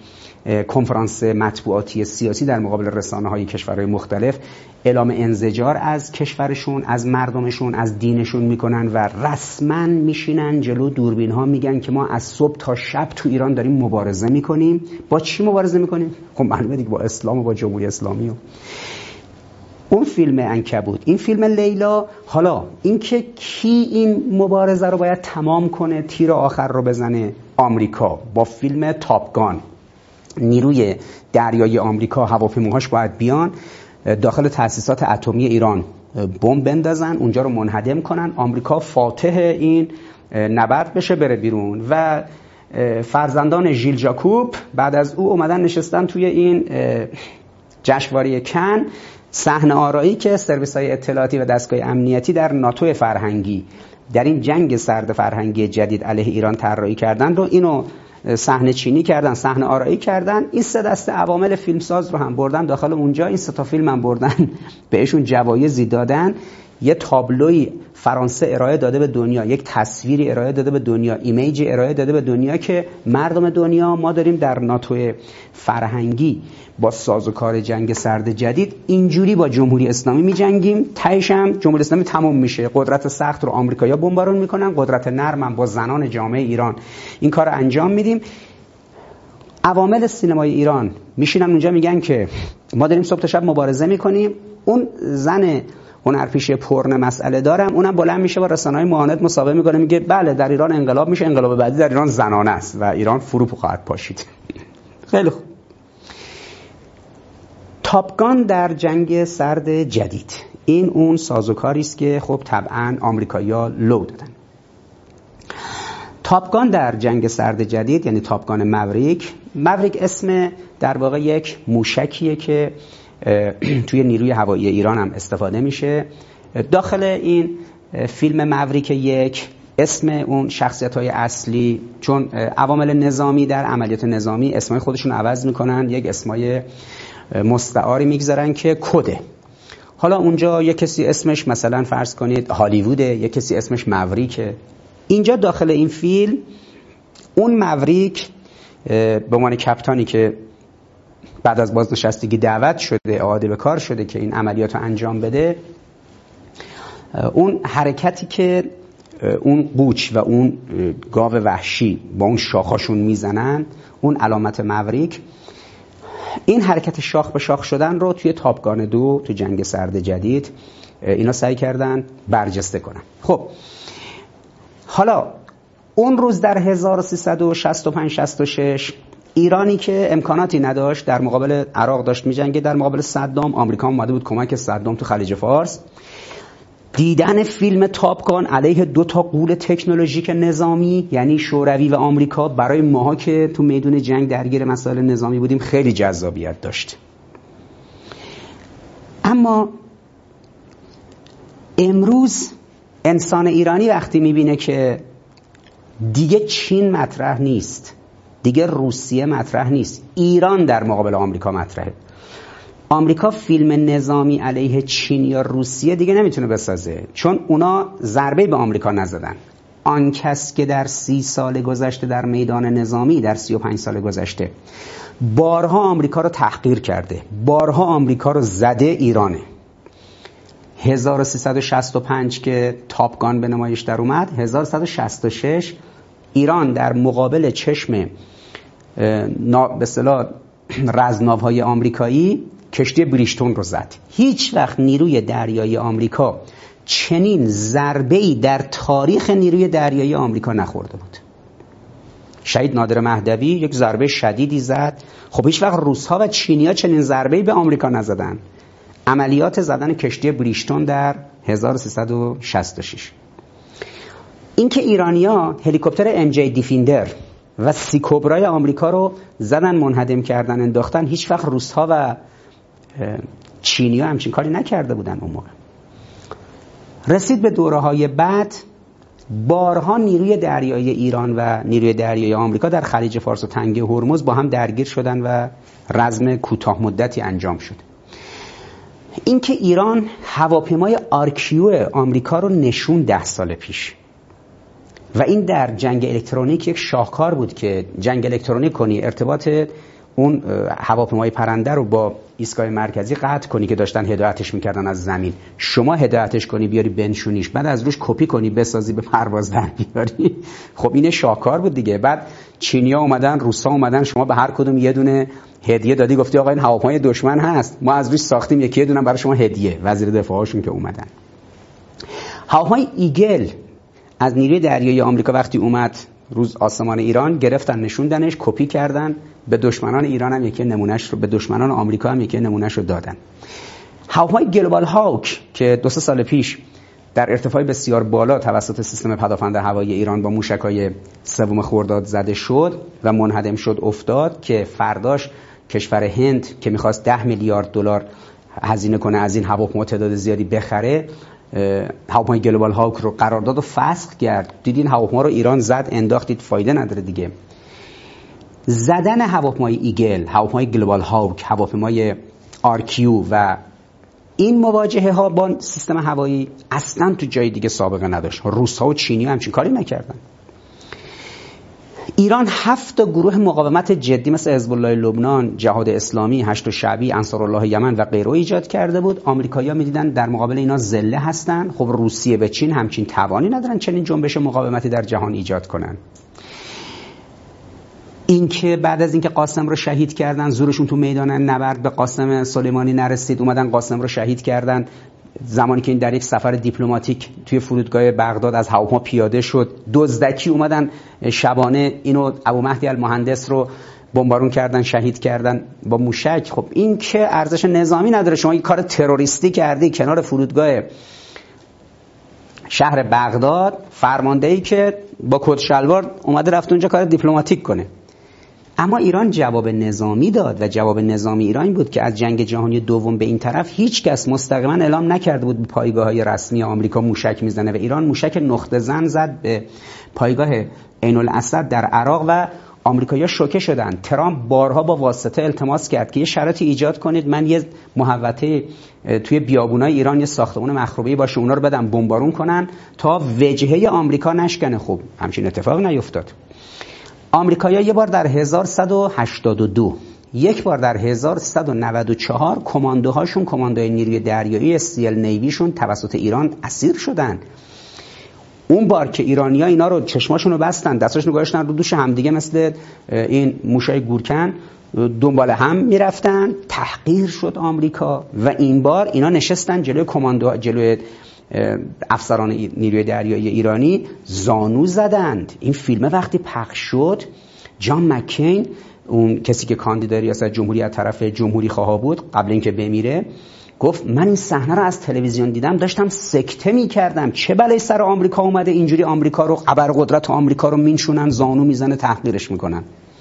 کنفرانس مطبوعاتی سیاسی در مقابل رسانه‌های کشورهای مختلف اعلام انزجار از کشورشون، از مردمشون، از دینشون میکنن و رسما میشینن جلو دوربین‌ها میگن که ما از صبح تا شب تو ایران داریم مبارزه میکنیم. با چی مبارزه میکنیم؟ خب معلومه دیگه، با اسلام و با جمهوری اسلامی. و اون فیلم عنکبوت، این فیلم لیلا. حالا اینکه کی این مبارزه رو باید تمام کنه، تیر آخر رو بزنه؟ آمریکا با فیلم تاپ گان. نیروی دریایی آمریکا، هواپیماهاش باید بیان داخل تأسیسات اتمی ایران بمب بندازن، اونجا رو منهدم کنن، آمریکا فاتح این نبرد بشه، بره بیرون. و فرزندان ژیل ژاکوب بعد از او اومدن نشستن توی این جشنواره کن، صحنه آرایی که سرویس‌های اطلاعاتی و دستگاه امنیتی در ناتو فرهنگی در این جنگ سرد فرهنگی جدید علیه ایران طراحی کردن رو اینو صحنه چینی کردن، صحنه آرایی کردن. این سه دسته عوامل فیلمساز رو هم بردن داخل اونجا، این سه تا فیلم هم بردن بهشون جوایزی دادن. یه تابلوی فرانسه ارائه داده به دنیا، یک تصویری ارائه داده به دنیا، ایمیجی ارائه داده به دنیا که مردم دنیا ما داریم در ناتو فرهنگی با سازوکار جنگ سرد جدید اینجوری با جمهوری اسلامی می‌جنگیم. تهش هم جمهوری اسلامی تمام میشه. قدرت سخت رو آمریکایی‌ها بمبارون میکنن، قدرت نرم هم با زنان جامعه ایران این کار انجام میدیم. عوامل سینمای ایران میشینن اونجا میگن که ما داریم صبح تا شب مبارزه میکنیم. اون زن هنرپیشه پرن مسئله دارم، اونم بلند میشه با رسانه‌های معاند مصاحبه میکنه، میگه بله در ایران انقلاب میشه، انقلاب بعدی در ایران زنانه است و ایران فرو خواهد پاشید. خیلی خوب. تاپ گان در جنگ سرد جدید، این اون سازوکاری است که خب طبعا آمریکایی‌ها لو دادن. تاپ گان در جنگ سرد جدید یعنی تاپ گان موریک. موریک اسم در واقع یک موشکیه که توی نیروی هوایی ایران هم استفاده میشه. داخل این فیلم موریک یک اسم اون شخصیت‌های اصلی، چون عوامل نظامی در عملیات نظامی اسمای خودشون عوض میکنن، یک اسمای مستعاری میگذارن که کده. حالا اونجا یک کسی اسمش مثلا فرض کنید هالیووده، یک کسی اسمش موریکه. اینجا داخل این فیلم اون موریک به عنوان کپتانی که بعد از بازنشستگی دعوت شده، اعاده به کار شده که این عملیات رو انجام بده، اون حرکتی که اون قوچ و اون گاو وحشی با اون شاخاشون میزنن، اون علامت موریک، این حرکت شاخ به شاخ شدن رو توی تاپ گان دو تو جنگ سرد جدید اینا سعی کردن برجسته کنن. خب حالا اون روز در هزار و سیصد و شصت و پنج شصت و شش ایرانی که امکاناتی نداشت، در مقابل عراق داشت می‌جنگید، در مقابل صدام، آمریکا اومده بود کمک صدام تو خلیج فارس. دیدن فیلم تاپ گان علیه دو تا غول تکنولوژیک نظامی یعنی شوروی و آمریکا برای ماها که تو میدون جنگ درگیر مسائل نظامی بودیم خیلی جذابیت داشت. اما امروز انسان ایرانی وقتی میبینه که دیگه چین مطرح نیست، دیگه روسیه مطرح نیست، ایران در مقابل آمریکا مطرحه. آمریکا فیلم نظامی علیه چین یا روسیه دیگه نمیتونه بسازه، چون اونا ضربه به آمریکا نزدن. آن کس که در سی سال گذشته در میدان نظامی، در سی و پنج سال گذشته بارها آمریکا رو تحقیر کرده، بارها آمریکا رو زده، ایرانه. هزار و سیصد و شصت و پنج که تاپ گان به نمایش در اومد، هزار و سیصد و شصت و شش ایران در مقابل چشم به اصطلاح رزمناوهای آمریکایی کشتی بریشتون رو زد. هیچ وقت نیروی دریایی آمریکا چنین ضربه‌ای در تاریخ نیروی دریایی آمریکا نخورده بود. شهید نادر مهدوی یک ضربه شدیدی زد. خب هیچ وقت روس‌ها و چینی‌ها چنین ضربه‌ای به آمریکا نزدن. عملیات زدن کشتی بریشتون در هزار و سیصد و شصت و شش. اینکه ایرانی‌ها هلیکوپتر ام جی دیفیندر و سی کوبرای آمریکا رو زدن، منهدم کردن، انداختن، هیچ وقت روس‌ها و چینی‌ها همچین کاری نکرده بودن اون موقع. رسید به دوره‌های بعد، بارها نیروی دریایی ایران و نیروی دریایی آمریکا در خلیج فارس و تنگه هرمز با هم درگیر شدن و رزم کوتاه مدتی انجام شد. اینکه ایران هواپیمای آرکیو آمریکا رو نشون ده سال پیش و این در جنگ الکترونیک یک شاهکار بود که جنگ الکترونیک کنی، ارتباط اون هواپیمای پرنده رو با ایستگاه مرکزی قطع کنی که داشتن هدایتش میکردن از زمین، شما هدایتش کنی بیاری بنشونیش، بعد از روش کپی کنی بسازی به پرواز در بیاری، خب این شاهکار بود دیگه. بعد چینی‌ها اومدن، روسا اومدن، شما به هر کدوم یه دونه هدیه دادی، گفتی آقا این هواپیمای دشمن هست، ما از روش ساختیم، یکی یه دونه برای شما هدیه. وزیر دفاعشون که اومدن. هواپیمای ایگل از نیروی دریایی آمریکا وقتی اومد روز آسمان ایران، گرفتن نشوندنش، کپی کردن، به دشمنان ایران هم یکی نمونهش رو، به دشمنان آمریکا هم یکی نمونهش رو دادن. هواپیمای گلوبال هاوک که دو سه سال پیش در ارتفاع بسیار بالا توسط سیستم پدافند هوایی ایران با موشک‌های سوم خرداد زده شد و منهدم شد افتاد، که فرداش کشور هند که می‌خواست ده میلیارد دلار هزینه کنه از این هواپیما تعداد زیادی بخره، هواپیمای گلوبال هاوک رو قرارداد و فسخ کرد. دیدین هواپیما رو ایران زد انداختید، فایده نداره دیگه. زدن هواپیمای ایگل، هواپیمای گلوبال هاوک، هواپیمای آرکیو و این مواجهه ها با سیستم هوایی اصلا تو جای دیگه سابقه نداشت. روس‌ها و چینی‌ها همچین کاری نکردن. ایران هفت تا گروه مقاومت جدی مثل حزب الله لبنان، جهاد اسلامی، هشت شعبی، انصارالله یمن و غیره ایجاد کرده بود. آمریکایی‌ها می‌دیدن در مقابل اینا ذله هستن. خب روسیه و چین همچین توانی ندارن چنین جنبش مقاومتی در جهان ایجاد کنن. این که بعد از اینکه قاسم رو شهید کردن، زورشون تو میدان نبرد به قاسم سلیمانی نرسید، اومدن قاسم رو شهید کردن. زمانی که این در یک سفر دیپلماتیک توی فرودگاه بغداد از هواپیما پیاده شد، دزدکی اومدن شبانه اینو ابو مهدی المهندس رو بمبارون کردن، شهید کردن با موشک. خب این که ارزش نظامی نداره، شما یک کار تروریستی کردی کنار فرودگاه شهر بغداد، فرماندهی که با کت شلوار اومده رفت اونجا کار دیپلماتیک کنه. اما ایران جواب نظامی داد و جواب نظامی ایران بود که از جنگ جهانی دوم به این طرف هیچ کس مستقیما اعلام نکرده بود به پایگاه‌های رسمی آمریکا موشک میزنه و ایران موشک نقطه زن زد به پایگاه عین الاسد در عراق و آمریکایی‌ها شوکه شدن. ترامپ بارها با واسطه التماس کرد که یه شرایطی ایجاد کنید من یه محوطه توی بیابونای ایران یه ساختمان مخروبه‌ای باشه، اونا رو بدم بمبارون کنن تا وجهه آمریکا نشکنه. خب همچین اتفاق نیفتاد. آمریکایی‌ها یه بار در هزار و صد و هشتاد و دو، یک بار در هزار و صد و نود و چهار کماندوهاشون، کماندوی نیروی دریایی استیل نیویشون توسط ایران اسیر شدن. اون بار که ایرانی‌ها اینا رو چشماشون رو بستن، دستاشون رو گذاشتن رو دوش همدیگه مثل این موشای گورکن دنبال هم میرفتن، تحقیر شد آمریکا. و این بار اینا نشستن جلوی کماندو، جلوی افسران نیروی دریایی ایرانی زانو زدند. این فیلم وقتی پخش شد، جان مکین، اون کسی که کاندیدا ریاست جمهوری از طرف جمهوری خواه بود قبل اینکه بمیره، گفت من این صحنه رو از تلویزیون دیدم، داشتم سکته می‌کردم، چه بلایی سر آمریکا اومده، اینجوری آمریکا رو، ابرقدرت آمریکا رو مینشونن، زانو میزنه، تحقیرش میکنن.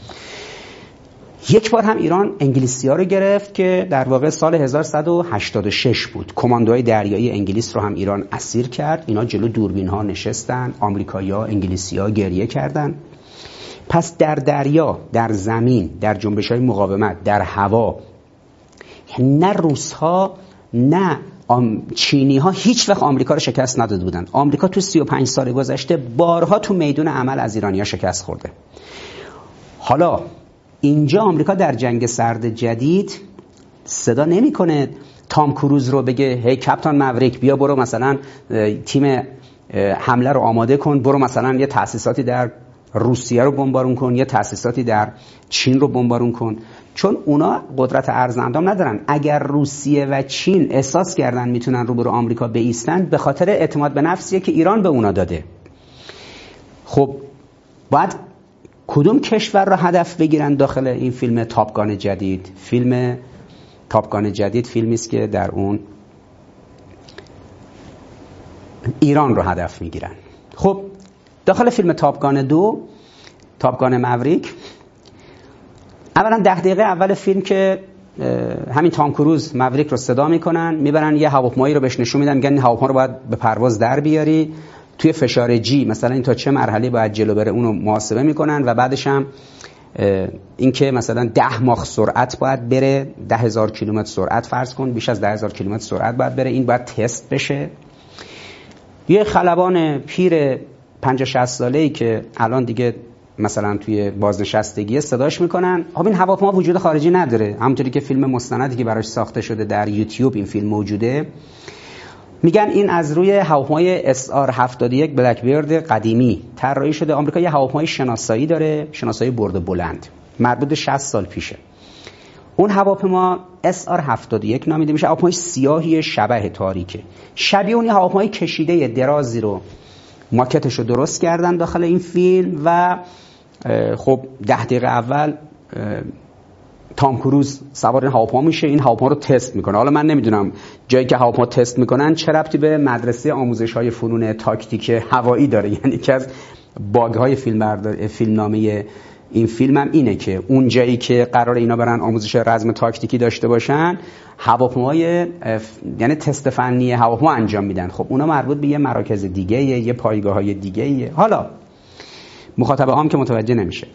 یک بار هم ایران انگلیسی‌ها رو گرفت که در واقع سال هزار و صد و هشتاد و شش بود. کماندوهای دریایی انگلیس رو هم ایران اسیر کرد. اینا جلو دوربین‌ها نشستن، آمریکایی‌ها، انگلیسی‌ها گریه کردن. پس در دریا، در زمین، در جنبش‌های مقاومت، در هوا، نه روس‌ها نه چینی‌ها هیچ وقت آمریکا رو شکست نداده بودن. آمریکا تو سی و پنج سال گذشته بارها تو میدون عمل از ایرانی‌ها شکست خورده. حالا اینجا آمریکا در جنگ سرد جدید صدا نمی‌کنه تام کروز رو بگه هی کپتان موریک بیا برو مثلا تیم حمله رو آماده کن، برو مثلا یه تأسیساتی در روسیه رو بمبارون کن، یه تأسیساتی در چین رو بمبارون کن، چون اونا قدرت ارزاندام ندارن. اگر روسیه و چین احساس کردن میتونن روبرو آمریکا بایستن، به خاطر اعتماد به نفسیه که ایران به اونا داده. خب باید کدوم کشور رو هدف بگیرن داخل این فیلم تاپگان جدید؟ فیلم تاپگان جدید فیلمی است که در اون ایران رو هدف میگیرن. خب داخل فیلم تاپگان دو، تاپگان موریک، اولا ده دقیقه اول فیلم که همین تام کروز موریک رو صدا میکنن، میبرن یه هواپیمایی رو بهش نشون میدن، میگن این هواپیما رو باید به پرواز در بیاری، توی فشار جی مثلا این تا چه مرحله باید جلو بره اونو محاسبه میکنن و بعدش هم این که مثلا ده ماخ سرعت باید بره، ده هزار کیلومتر سرعت فرض کن، بیش از ده هزار کیلومتر سرعت باید بره، این باید تست بشه. یه خلبان پیر پنجاه شصت ساله‌ای که الان دیگه مثلا توی بازنشستگی صداش میکنن. خب این هواپیما وجود خارجی نداره، همونطوری که فیلم مستندی که براش ساخته شده در یوتیوب این فیلم موجوده، میگن این از روی هواپیمای اس آر هفتاد و یک بلکبرد قدیمی طراحی شده. آمریکا یه هواپیمای شناسایی داره، شناسایی برد بلند، مربوط به شصت سال پیشه. اون هواپیما اس آر هفتاد و یک نامیده میشه. هواپیمای سیاهی شبح تاریکه، شبیه اون هواپیمای کشیده درازی رو ماکتش رو درست کردن داخل این فیلم و خب ده دقیقه اول تام کروز سوار این هواپیما میشه، این هواپیما رو تست میکنه. حالا من نمیدونم جایی که هواپیما تست میکنن چه ربطی به مدرسه آموزش‌های فنون تاکتیک هوایی داره. یعنی که از باگ‌های فیلم بردار فیلمنامه این فیلم هم اینه که اون جایی که قرار اینا برن آموزش رزم تاکتیکی داشته باشن، هواپیمای یعنی تست فنی هواپیما انجام میدن. خب اونا مربوط به یه مراکز دیگه، یه پایگاه‌های دیگه. حالا مخاطب عام که متوجه نمیشه.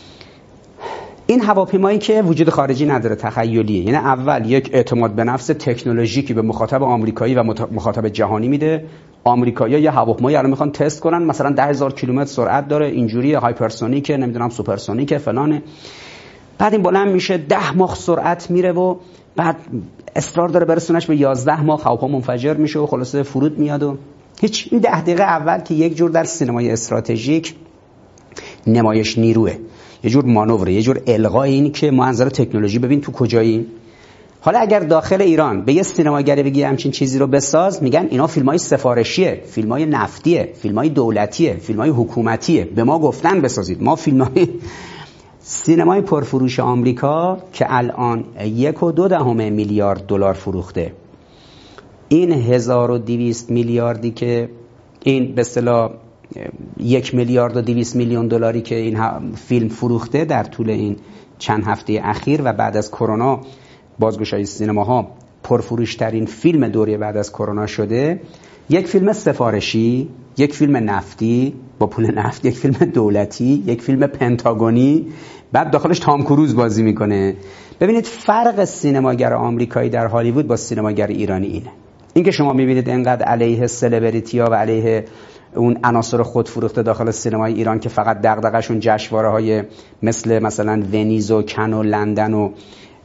این هواپیمایی که وجود خارجی نداره، تخیلیه. یعنی اول یک اعتماد به نفس تکنولوژیکی به مخاطب آمریکایی و مخاطب جهانی میده. آمریکایی‌ها یه هواپیمایی الان میخوان تست کنن، مثلا ده هزار کیلومتر سرعت داره، اینجوری هایپرسونیکه، نمیدونم سوپرسونیکه، فلانه. بعد این بلند میشه ده ماخ سرعت میره و بعد اصرار داره برسونش به یازده ماخ، هواپیما منفجر میشه و خلاصه فرود میاد و هیچ. این ده دقیقه اول که یک جور در سینمای استراتژیک نمایش نیروه، یه جور مانوره، یه جور الغای، این که ما از نظر تکنولوژی ببین تو کجایی. حالا اگر داخل ایران به یه سینماگری بگی همچین چیزی رو بساز، میگن اینا فیلمای سفارشیه، فیلمای نفتیه، فیلمای دولتیه، فیلمای حکومتیه، به ما گفتن بسازید. ما فیلمای سینمای پرفروش آمریکا که الان یک و دو دهم میلیارد دلار فروخته، این هزار و دویست میلیاردی که این به اصطلاح یک میلیارد و دویست میلیون دلاری که این فیلم فروخته در طول این چند هفته اخیر و بعد از کرونا بازگشایی سینماها پرفروش ترین فیلم دوره بعد از کرونا شده. یک فیلم سفارشی، یک فیلم نفتی با پول نفت، یک فیلم دولتی، یک فیلم پنتاگونی، بعد داخلش تام کروز بازی میکنه. ببینید فرق سینماگر آمریکایی در هالیوود با سینماگر ایرانی اینه. این که شما میبینید انقدر علیه سلبریتی‌ها و علیه اون عناصر خودفروخته داخل سینمای ایران که فقط دغدغه‌شون جشنواره‌های مثل مثلا ونیز و کن و لندن و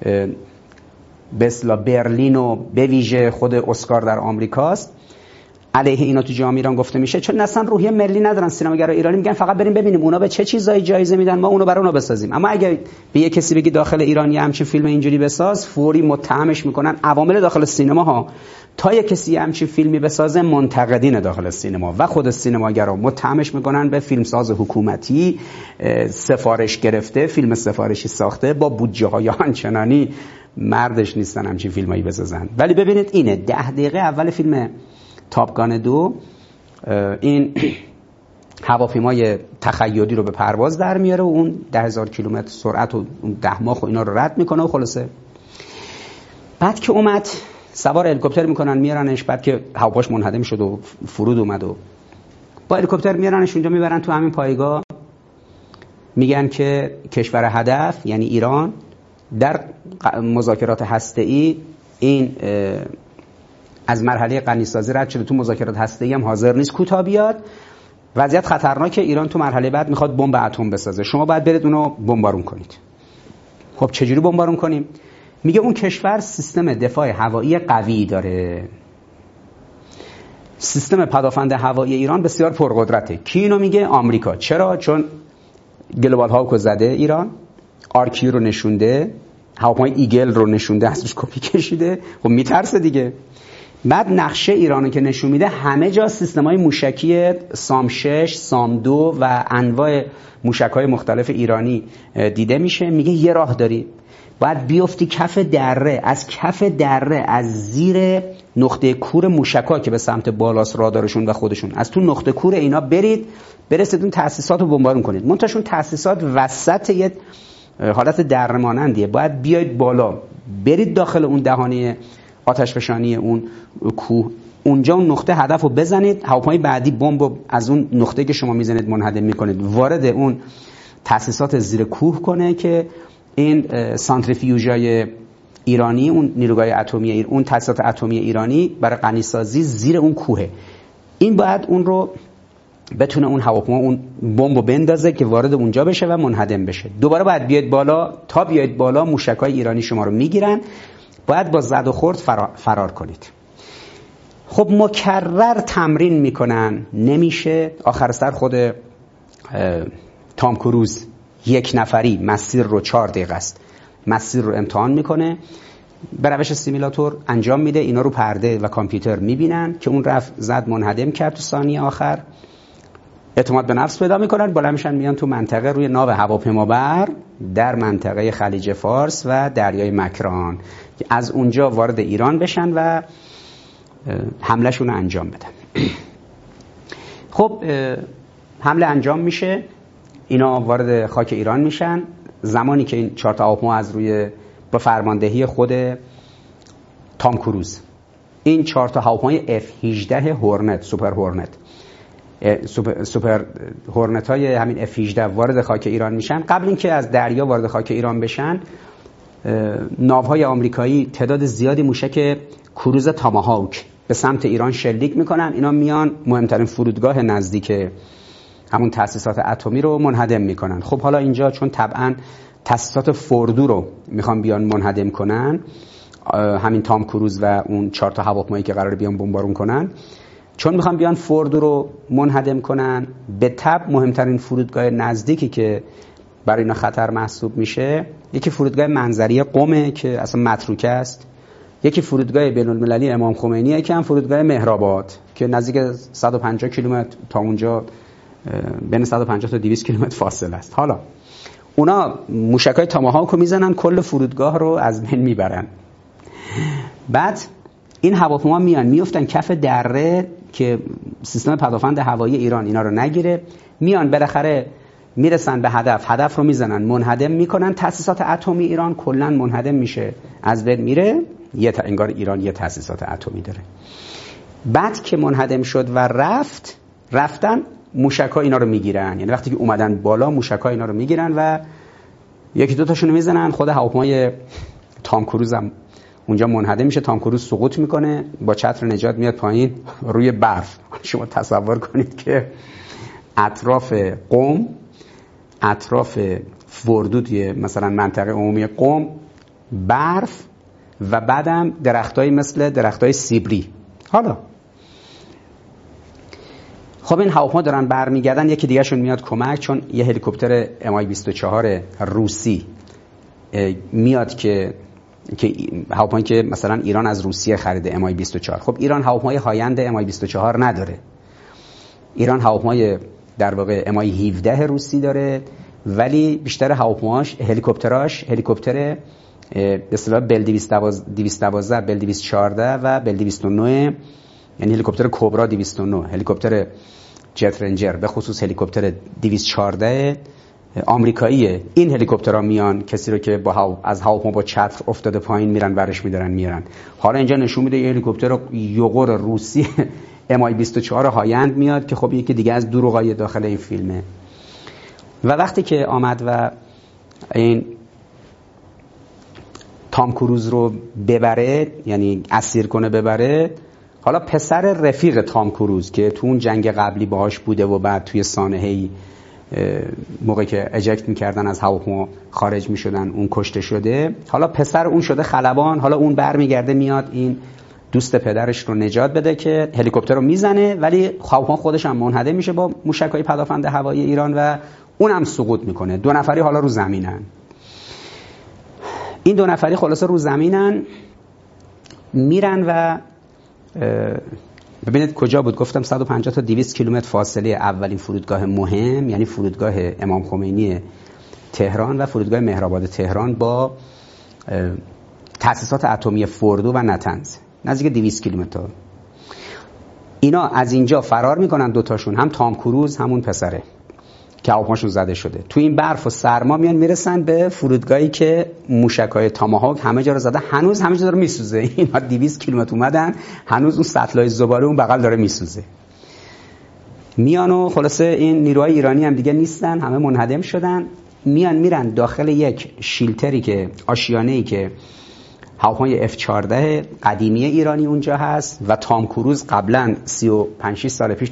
بسلا برلین و به ویژه خود اسکار در آمریکاست، علیه اینا تو جامعه ایران گفته میشه، چون اصلا روحیه ملی ندارن. سینماگرای ایرانی میگن فقط بریم ببینیم اونا به چه چیزایی جایزه میدن، ما اونو برای اونا بسازیم. اما اگه به یه کسی بگی داخل ایران یه همچین فیلم اینجوری بساز، فوری متهمش میکنن. عوامل داخل سینما ها تا یه کسی همچین فیلمی بسازه، منتقدین داخل سینما و خود سینماگرا متهمش میکنن به فیلمساز حکومتی، سفارش گرفته، فیلم سفارشی ساخته، با بودجه های آنچنانی مردش نیستن همچین فیلمایی بسازن. ولی ببینید اینه، ده دقیقه اول فیلم تاپگان دو این هواپیمای تخیلی رو به پرواز در میاره و اون ده هزار کیلومتر سرعت و اون ده ماخ و اینا رو رد میکنه و خلاصه بعد که اومد سوار هلیکوپتر میکنن میارنش. بعد که هواپاش منهدم شد و فرود اومد و با هلیکوپتر میارنش اونجا میبرن تو همین پایگاه. میگن که کشور هدف یعنی ایران در مذاکرات هسته‌ای این از مرحله غنیسازی رد شده، تو مذاکرات هسته‌ای هم حاضر نیست کوتاه بیاد. وضعیت خطرناکه، ایران تو مرحله بعد میخواد بمب اتم بسازه، شما باید برید اونو بمبارون کنید. خب چجوری بمبارون کنیم؟ میگه اون کشور سیستم دفاع هوایی قوی داره. سیستم پدافند هوایی ایران بسیار پرقدرته. کی اینو میگه؟ آمریکا. چرا؟ چون گلوبال هاوک زده ایران، آرکیو رو نشونده، هواپیمای ایگل رو نشونده، ازش کپی کشیده. خب میترسه دیگه. بعد نقشه ایرانو که نشون میده، همه جا سیستم‌های موشکی سام شش، سام دو و انواع موشک‌های مختلف ایرانی دیده میشه. میگه یه راه داری، باید بیفتی کف دره، از کف دره، از زیر نقطه کور موشک‌ها که به سمت بالاست رادارشون و خودشون، از تو نقطه کور اینا برید، برسید اون تأسیسات رو بمبارون کنید. منتهشون تأسیسات وسط یه حالت دره مانندیه، باید بیاید بالا، برید داخل اون دهانه آتشفشانی اون کوه، اونجا اون نقطه هدف رو بزنید، هواپیمای بعدی بمب از اون نقطه که شما میزنید منهدم میکنید، وارد اون تأسیسات زیر کوه کنه که این سانتریفیوژای ایرانی، اون نیروگاه اتمی ایران، اون تأسیسات اتمی ایرانی برای غنیسازی زیر اون کوهه. این باید اون رو بتونه اون هواپیما اون بمبو بندازه که وارد اونجا بشه و منهدم بشه. دوباره باید بیاید بالا، تا بیاید بالا موشک‌های ایرانی شما رو میگیرن، باید با زد و خورد فرار, فرار کنید. خب مکرر تمرین میکنن، نمیشه. آخر سر خود تام کروز یک نفری مسیر رو چهار دقیقه است مسیر رو امتحان میکنه، به روش سیمیلاتور انجام میده، اینا رو پرده و کامپیوتر میبینن که اون رفت زد منهدم کرد تو ثانیه آخر. اعتماد به نفس پیدا میکنن، بالا میشن میان تو منطقه روی ناو هواپیمابر در منطقه خلیج فارس و دریای مکران که از اونجا وارد ایران بشن و حملهشون رو انجام بدن. خب حمله انجام میشه، اینا وارد خاک ایران میشن. زمانی که این چهار تا هواپیما از روی با فرماندهی خود تام کروز، این چهار تا هواپیمای اف هجده هورنت، سوپر هورنت سوپر, سوپر هورنت های همین اف هجده وارد خاک ایران میشن. قبل اینکه از دریا وارد خاک ایران بشن، ناوهای آمریکایی تعداد زیادی موشک کروز تاماهاوک به سمت ایران شلیک میکنن. اینا میان مهمترین فرودگاه نزدیک همون تأسیسات اتمی رو منهدم میکنن. خب حالا اینجا چون طبعا تأسیسات فوردو رو میخوان بیان منهدم کنن، همین تام کروز و اون چهار تا هواپیمایی که قراره بیان بمبارون کنن، چون میخوان بیان فوردو رو منهدم کنن، به تبع مهمترین فرودگاه نزدیکی که برای اینا خطر محسوب میشه یکی فرودگاه منظری قم که اصلا متروکه است، یکی فرودگاه بین المللی امام خمینیه که هم فرودگاه مهرآباد که نزدیک صد و پنجاه کیلومتر تا اونجا، بین صد و پنجاه تا دویست کیلومتر فاصله است. حالا اونا موشکای تاماهاوک رو میزنن، کل فرودگاه رو از بین میبرن. بعد این هواپیما میان میافتن کف دره که سیستم پدافند هوایی ایران اینا رو نگیره، میان بالاخره میرسن به هدف، هدف رو میزنن، منهدم میکنن. تأسیسات اتمی ایران کلا منهدم میشه، از بین میره. یه تا انگار ایران یه تأسیسات اتمی داره. بعد که منهدم شد و رفت رفتن موشک‌ها اینا رو میگیرن، یعنی وقتی که اومدن بالا موشک‌ها اینا رو میگیرن و یکی دو تاشون رو میزنن. خود هواپیمای تام کروز هم اونجا منهدم میشه، تام کروز سقوط میکنه، با چتر نجات میاد پایین روی برف. شما تصور کنید که اطراف قم، اطراف فوردو، مثلا منطقه عمومی قم برف و بعدم درختای مثل درختای سیبری. حالا خب این هواپیما دارن برمیگردن، یکی دیگه شون میاد کمک، چون یه هلیکوپتر ام آی بیست و چهار روسی میاد که که هواپیمایی که مثلا ایران از روسیه خریده ام آی بیست و چهار. خب ایران هواپیمای هایند ام آی بیست و چهار نداره. ایران هواپیمای در واقع ام آی هفده روسی داره، ولی بیشتر هواپیماش هلیکوپتراش هلیکوپتر به اصطلاح بل دویست و دوازده، بل دویست و چهارده و بل دویست و نه، یعنی هلیکوپتر کوبرا دویست و نه، هلیکوپتر جت رنجر، به خصوص هلیکوپتر دویست و چهارده آمریکاییه. این هلیکوپترها میان کسی رو که با هاو از هواپیما با چتر افتاده پایین میرن برش میدارن میارن. حالا اینجا نشون میده یه هلیکوپتر یوغور روسی ام آی بیست و چهار هایند میاد که خب یکی دیگه از دروغای داخل این فیلمه. و وقتی که آمد و این تام کروز رو ببره، یعنی اسیر کنه ببره، حالا پسر رفیق تام کروز که تو اون جنگ قبلی باهاش بوده و بعد توی سانحه‌ای موقعی که اجکت میکردن از هواپیما خارج میشدن اون کشته شده، حالا پسر اون شده خلبان. حالا اون برمیگرده میاد این دوست پدرش رو نجات بده که هلیکوپتر رو میزنه، ولی هواپیما خودش هم منهدم میشه با موشک‌های پدافند هوایی ایران و اون هم سقوط میکنه. دو نفری حالا رو زمینن. این دو نفری خلاصه رو زمینن میرن و ببینید کجا بود، گفتم صد و پنجاه تا دویست کیلومتر فاصله اولین فرودگاه مهم، یعنی فرودگاه امام خمینی تهران و فرودگاه مهرآباد تهران با تأسیسات اتمی فوردو و نتنز، نزدیک دویست کیلومتر. اینا از اینجا فرار میکنن دوتاشون، هم تام کروز همون پسره که هواپیماشون زده شده. تو این برف و سرما میان میرسن به فرودگاهی که موشک‌های تاماهاوک همه جا رو زده، هنوز همه جا داره میسوزه. اینا دویست کیلومتر اومدن، هنوز اون سطلای زباله اون بغل داره میسوزه. میان و خلاصه این نیروهای ایرانی هم دیگه نیستن، همه منهدم شدن. میان میرن داخل یک شیلتری که آشیانه‌ای که هواپیمای اف چهارده قدیمی ایرانی اونجا هست و تام کروز قبلا سی و پنج شش سال پیش تو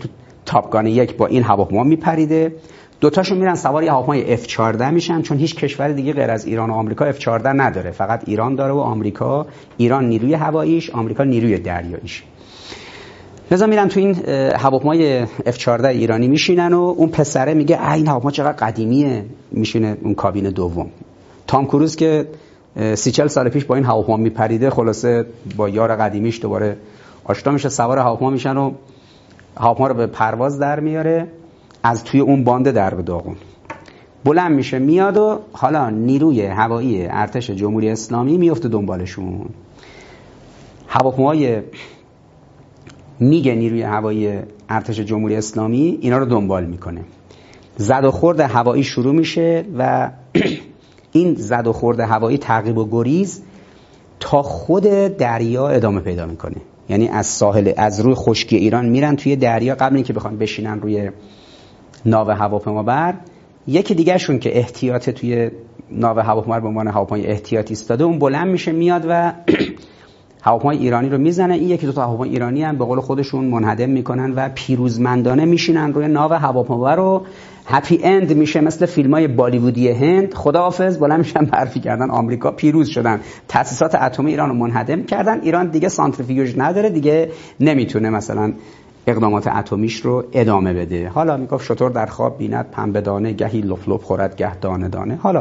تاپگان یک با این هواپیما میپریده، دوتاشو میرن سوار یه هواپیمای اف چهارده میشن، چون هیچ کشور دیگه غیر از ایران و آمریکا اف چهارده نداره، فقط ایران داره و آمریکا. ایران نیروی هواییش، آمریکا نیروی دریاییش. لذا میرن تو این هواپیمای اف چهارده ایرانی میشینن و اون پسره میگه این هواپیما چقدر قدیمیه، میشینه اون کابین دوم. تام کروز که سی چل سال پیش با این هواپیما میپریده، خلاصه با یار قدیمیش دوباره آشنا میشه، سوار هواپیما میشن و هواپیما رو به پرواز در میاره، از توی اون باند در به داغون بلند میشه میاد و حالا نیروی هوایی ارتش جمهوری اسلامی میفته دنبالشون. هواپیمای میگه نیروی هوایی ارتش جمهوری اسلامی اینا رو دنبال میکنه. زد و خورد هوایی شروع میشه و این زد و خورد هوایی تعقیب و گریز تا خود دریا ادامه پیدا میکنه. یعنی از ساحل، از روی خشکی ایران میرن توی دریا، قبل اینکه بخوان بشینن روی ناو هواپیما بر، یکی دیگه شون که احتیاط توی ناو هواپیما به عنوان هواپیمای احتیاطی ایستاده، اون بلند میشه میاد و هواپیمای ایرانی رو میزنه. این یکی دو تا هواپیمای ایرانی هم به قول خودشون منهدم میکنن و پیروزمندانه میشینن روی ناو هواپیما رو. هپی اند میشه، مثل فیلمای بالیوودی هند، خداحافظ، بلند میشن برفی کردن، آمریکا پیروز شدن، تأسیسات اتمی ایران رو منهدم کردن، ایران دیگه سانتریفیوژ نداره، دیگه نمیتونه مثلا اقدامات اتمیش رو ادامه بده. حالا میگفت شطور در خواب بیند پنبه دانه، گهی لف لف خورد گه دانه دانه. حالا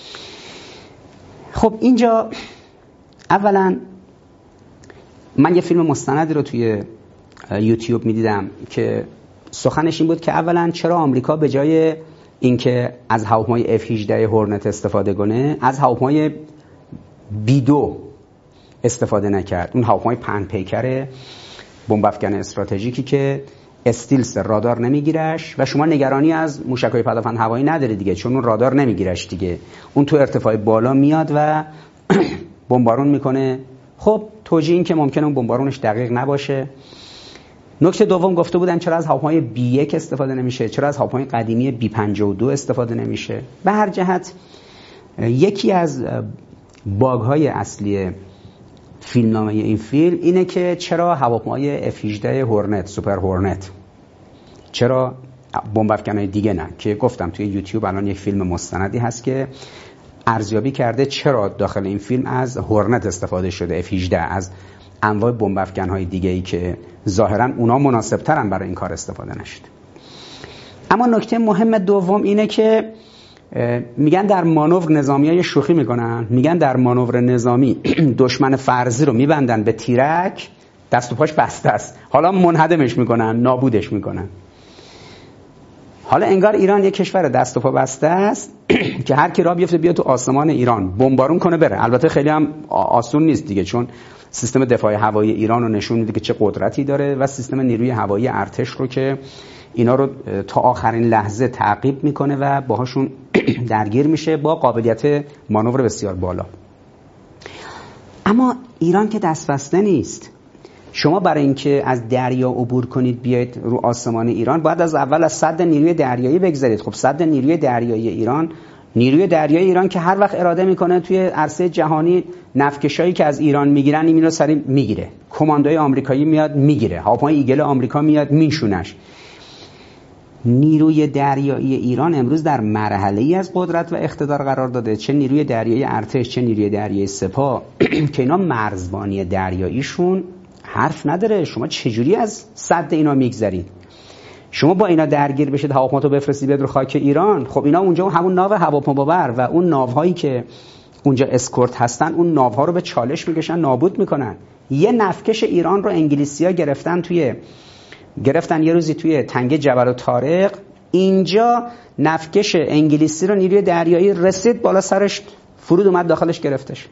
خب اینجا اولا من یه فیلم مستندی رو توی یوتیوب میدیدم که سخنش این بود که اولا چرا آمریکا به جای اینکه از هواپیمای اف هجده هورنت استفاده کنه، از هواپیمای بی دو استفاده نکرد. اون هواپیمای پهن پیکر بمب افکن استراتژیکی که استیلز رادار نمیگیرش و شما نگرانی از موشک‌های پدافند هوایی نداره دیگه، چون اون رادار نمیگیرش دیگه، اون تو ارتفاع بالا میاد و بمبارون میکنه. خب توجیه این که ممکنه اون بمبارونش دقیق نباشه. نکته دوم گفته بودن چرا از هواپیمای بی یک استفاده نمیشه، چرا از هواپیمای قدیمی بی پنجاه و دو استفاده نمیشه. به هر جهت یکی از باگ‌های اصلی فیلمنامه این فیلم اینه که چرا هواپیمای اف هجده هورنت، سوپر هورنت، چرا بمب افکن‌های دیگه نه؟ که گفتم توی یوتیوب الان یک فیلم مستندی هست که ارزیابی کرده چرا داخل این فیلم از هورنت استفاده شده، اف هجده، از انواع بمب افکن‌های دیگه‌ای که ظاهراً اونا مناسب‌ترن برای این کار استفاده نشد. اما نکته مهم دوم اینه که میگن در مانور نظامی‌های شوخی میکنن، میگن در مانور نظامی دشمن فرضی رو میبندن به تیرک، دست و پاش بسته است، حالا منهدمش میکنن، نابودش میکنن. حالا انگار ایران یک کشور دست و پا بسته است که هر کی راه بیفته بیاد تو آسمان ایران بمبارون کنه بره. البته خیلی هم آسون نیست دیگه، چون سیستم دفاع هوایی ایران رو نشون میده که چه قدرتی داره و سیستم نیروی هوایی ارتش رو که اینا رو تا آخرین لحظه تعقیب میکنه و باهاشون درگیر میشه با قابلیت مانور بسیار بالا. اما ایران که دست بسته نیست. شما برای اینکه از دریا عبور کنید بیاید رو آسمان ایران، باید از اول از سد نیروی دریایی بگذرید. خب سد نیروی دریایی ایران، نیروی دریایی ایران که هر وقت اراده میکنه توی عرصه جهانی نفتکشایی که از ایران میگیرن این رو سریع میگیره، کماندوی آمریکایی میاد میگیره، هواپیمای ایگل آمریکا میاد میشونش. نیروی دریایی ایران امروز در مرحله‌ای از قدرت و اقتدار قرار داده، چه نیروی دریایی ارتش چه نیروی دریایی سپاه، که اینا مرزبانی دریاییشون حرف نداره. شما چجوری از سد اینا میگذرید؟ شما با اینا درگیر بشید، هواپیماتو بفرستید بیاد رو خاک ایران، خب اینا اونجا همون ناو هواپیمابر و اون ناوهایی که اونجا اسکورت هستن، اون ناوها رو به چالش میکشن، نابود میکنن. یه نفتکش ایران رو انگلیسی‌ها گرفتن توی گرفتن یه روزی توی تنگه جبل طارق، اینجا نفتکش انگلیسی رو نیروی دریایی رسید بالا سرش، فرود اومد داخلش گرفتش.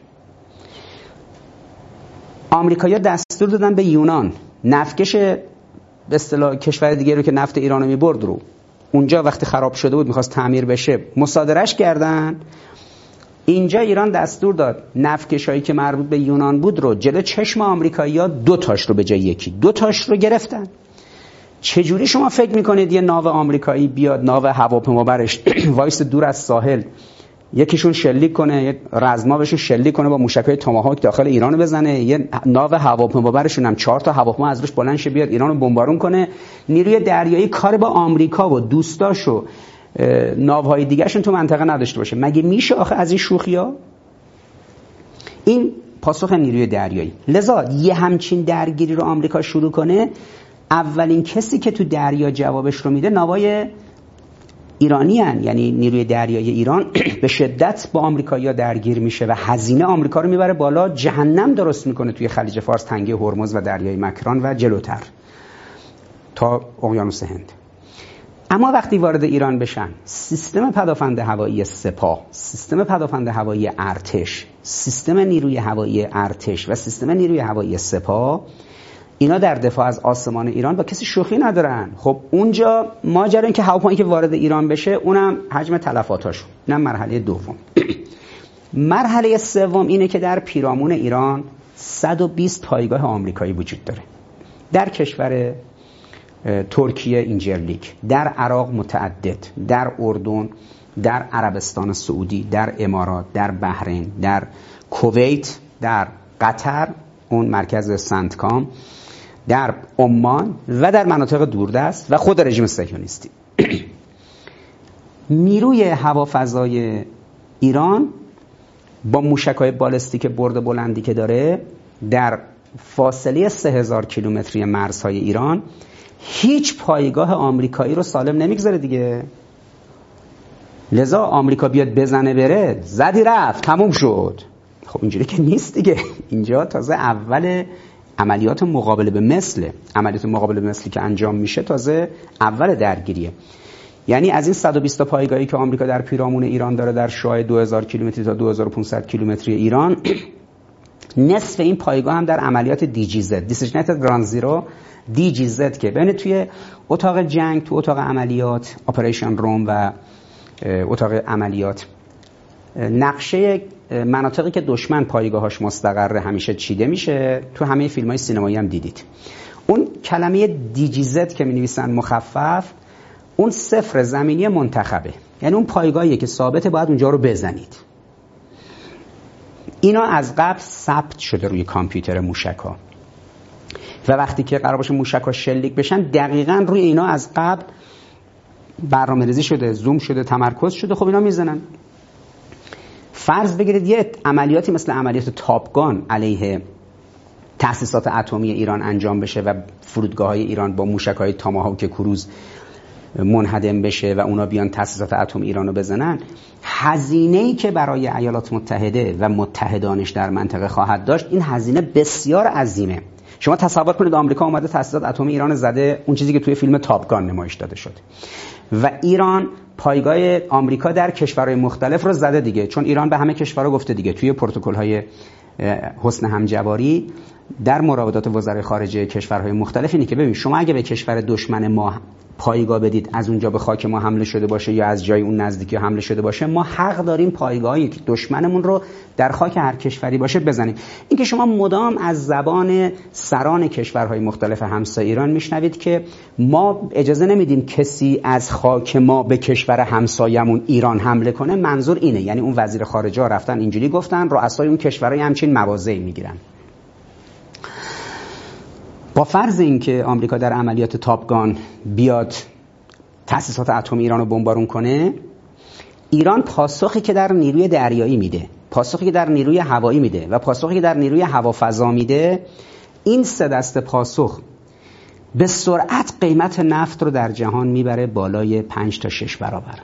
آمریکایی‌ها دستور دادن به یونان نفتکش به اصطلاح کشور دیگه رو که نفت ایران رو میبرد رو اونجا وقتی خراب شده بود میخواست تعمیر بشه مصادرهش کردن. اینجا ایران دستور داد نفتکشایی که مربوط به یونان بود رو جلو چشم آمریکایی‌ها دو تاش رو به جای یکی دو تاش رو گرفتن. چجوری شما فکر میکنید یه ناو آمریکایی بیاد، ناو هواپیمابرش وایس دور از ساحل یکیشون شلیک کنه، یک رزما بهشون شلیک کنه با موشکای توماهاک داخل ایران بزنه، یه ناو هواپیمابرشون هم چهار تا هواپیما از روش بلند شه بیاد ایرانو بمبارون کنه. نیروی دریایی کار با آمریکا و دوستاشو ناوهای دیگه‌شون تو منطقه نداشته باشه. مگه میشه آخه از این شوخی‌ها؟ این پاسخ نیروی دریایی. لذا یه همچین درگیری رو آمریکا شروع کنه، اولین کسی که تو دریا جوابش رو میده ناوای ایرانی هن. یعنی نیروی دریایی ایران به شدت با آمریکایی‌ها درگیر میشه و هزینه آمریکا رو میبره بالا، جهنم درست میکنه توی خلیج فارس، تنگه هرمز و دریای مکران و جلوتر تا اقیانوس هند. اما وقتی وارد ایران بشن، سیستم پدافند هوایی سپاه، سیستم پدافند هوایی ارتش، سیستم نیروی هوایی ارتش و سیستم نیروی هوایی سپاه، اینا در دفاع از آسمان ایران با کسی شوخی ندارن. خب اونجا ماجرا این که هواپیمایی که وارد ایران بشه اونم حجم تلفاتاشو، اینم مرحله دوم. مرحله سوم اینه که در پیرامون ایران صد و بیست پایگاه آمریکایی وجود داره. در کشور ترکیه اینجرلیک، در عراق متعدد، در اردن، در عربستان سعودی، در امارات، در بحرین، در کویت، در قطر اون مرکز سنتکام، در عمان و در مناطق دوردست و خود رژیم صهیونیستی. نیروی هوافضای ایران با موشک‌های بالستیک برد بلندی که داره در فاصله سه هزار کیلومتری مرزهای ایران هیچ پایگاه آمریکایی رو سالم نمیگذاره دیگه. لذا آمریکا بیاد بزنه بره، زدی رفت تموم شد. خب اینجوری که نیست دیگه. اینجا تازه اول عملیات مقابله به مثل عملیات مقابله به مثلی که انجام میشه تازه اول درگیریه. یعنی از این صد و بیست تا پایگاهی که آمریکا در پیرامون ایران داره در شعاع دو هزار کیلومتری تا دو هزار و پانصد کیلومتری ایران، نصف این پایگاه هم در عملیات دی جی زد دیسیژنیتد گراند زیرو دی جی زد که بین توی اتاق جنگ، تو اتاق عملیات اپریشن روم و اتاق عملیات نقشه مناطقی که دشمن پایگاهاش مستقره همیشه چیده میشه. تو همه فیلم‌های سینمایی هم دیدید. اون کلمه دی جی زد که می‌نویسن مخفف، اون صفر زمینی منتخبه، یعنی اون پایگاهیه که ثابته باید اونجا رو بزنید. اینا از قبل ثبت شده روی کامپیوتر موشک‌ها و وقتی که قرار باشه موشک‌ها شلیک بشن دقیقاً روی اینا از قبل برنامه‌ریزی شده، زوم شده، تمرکز شده. خب اینا میزنن. فرض بگیرید یه عملیاتی مثل عملیات تاپگان علیه تأسیسات اتمی ایران انجام بشه و فرودگاه‌های ایران با موشک‌های تاماهاک کروز منهدم بشه و اونا بیان تأسیسات اتم ایرانو بزنن. هزینه‌ای که برای ایالات متحده و متحدانش در منطقه خواهد داشت، این هزینه بسیار عظیمه. شما تصور کنید آمریکا اومده تأسیسات اتمی ایران زده، اون چیزی که توی فیلم تاپگان نمایش داده شد، و ایران پایگاه آمریکا در کشورهای مختلف رو زده دیگه، چون ایران به همه کشورها گفته دیگه توی پروتکل‌های حسن همجواری در مراودات وزرای خارجه کشورهای مختلف اینه که ببین شما اگه به کشور دشمن ما پایگاه بدید، از اونجا به خاک ما حمله شده باشه یا از جای اون نزدیکی حمله شده باشه، ما حق داریم پایگاهی که دشمنمون رو در خاک هر کشوری باشه بزنیم. این که شما مدام از زبان سران کشورهای مختلف همسایه ایران میشنوید که ما اجازه نمیدیم کسی از خاک ما به کشور همسایه‌مون ایران حمله کنه، منظور اینه، یعنی اون وزیر خارجه ها رفتن اینجوری گفتن، رؤسای اون کشورها همچین مواضعی میگیرن. با فرض اینکه آمریکا در عملیات تاپگان بیاد تأسیسات اتمی ایران رو بمبارون کنه، ایران پاسخی که در نیروی دریایی میده، پاسخی که در نیروی هوایی میده و پاسخی که در نیروی هوافضا میده، این سه دسته پاسخ به سرعت قیمت نفت رو در جهان میبره بالای پنج تا شش برابر.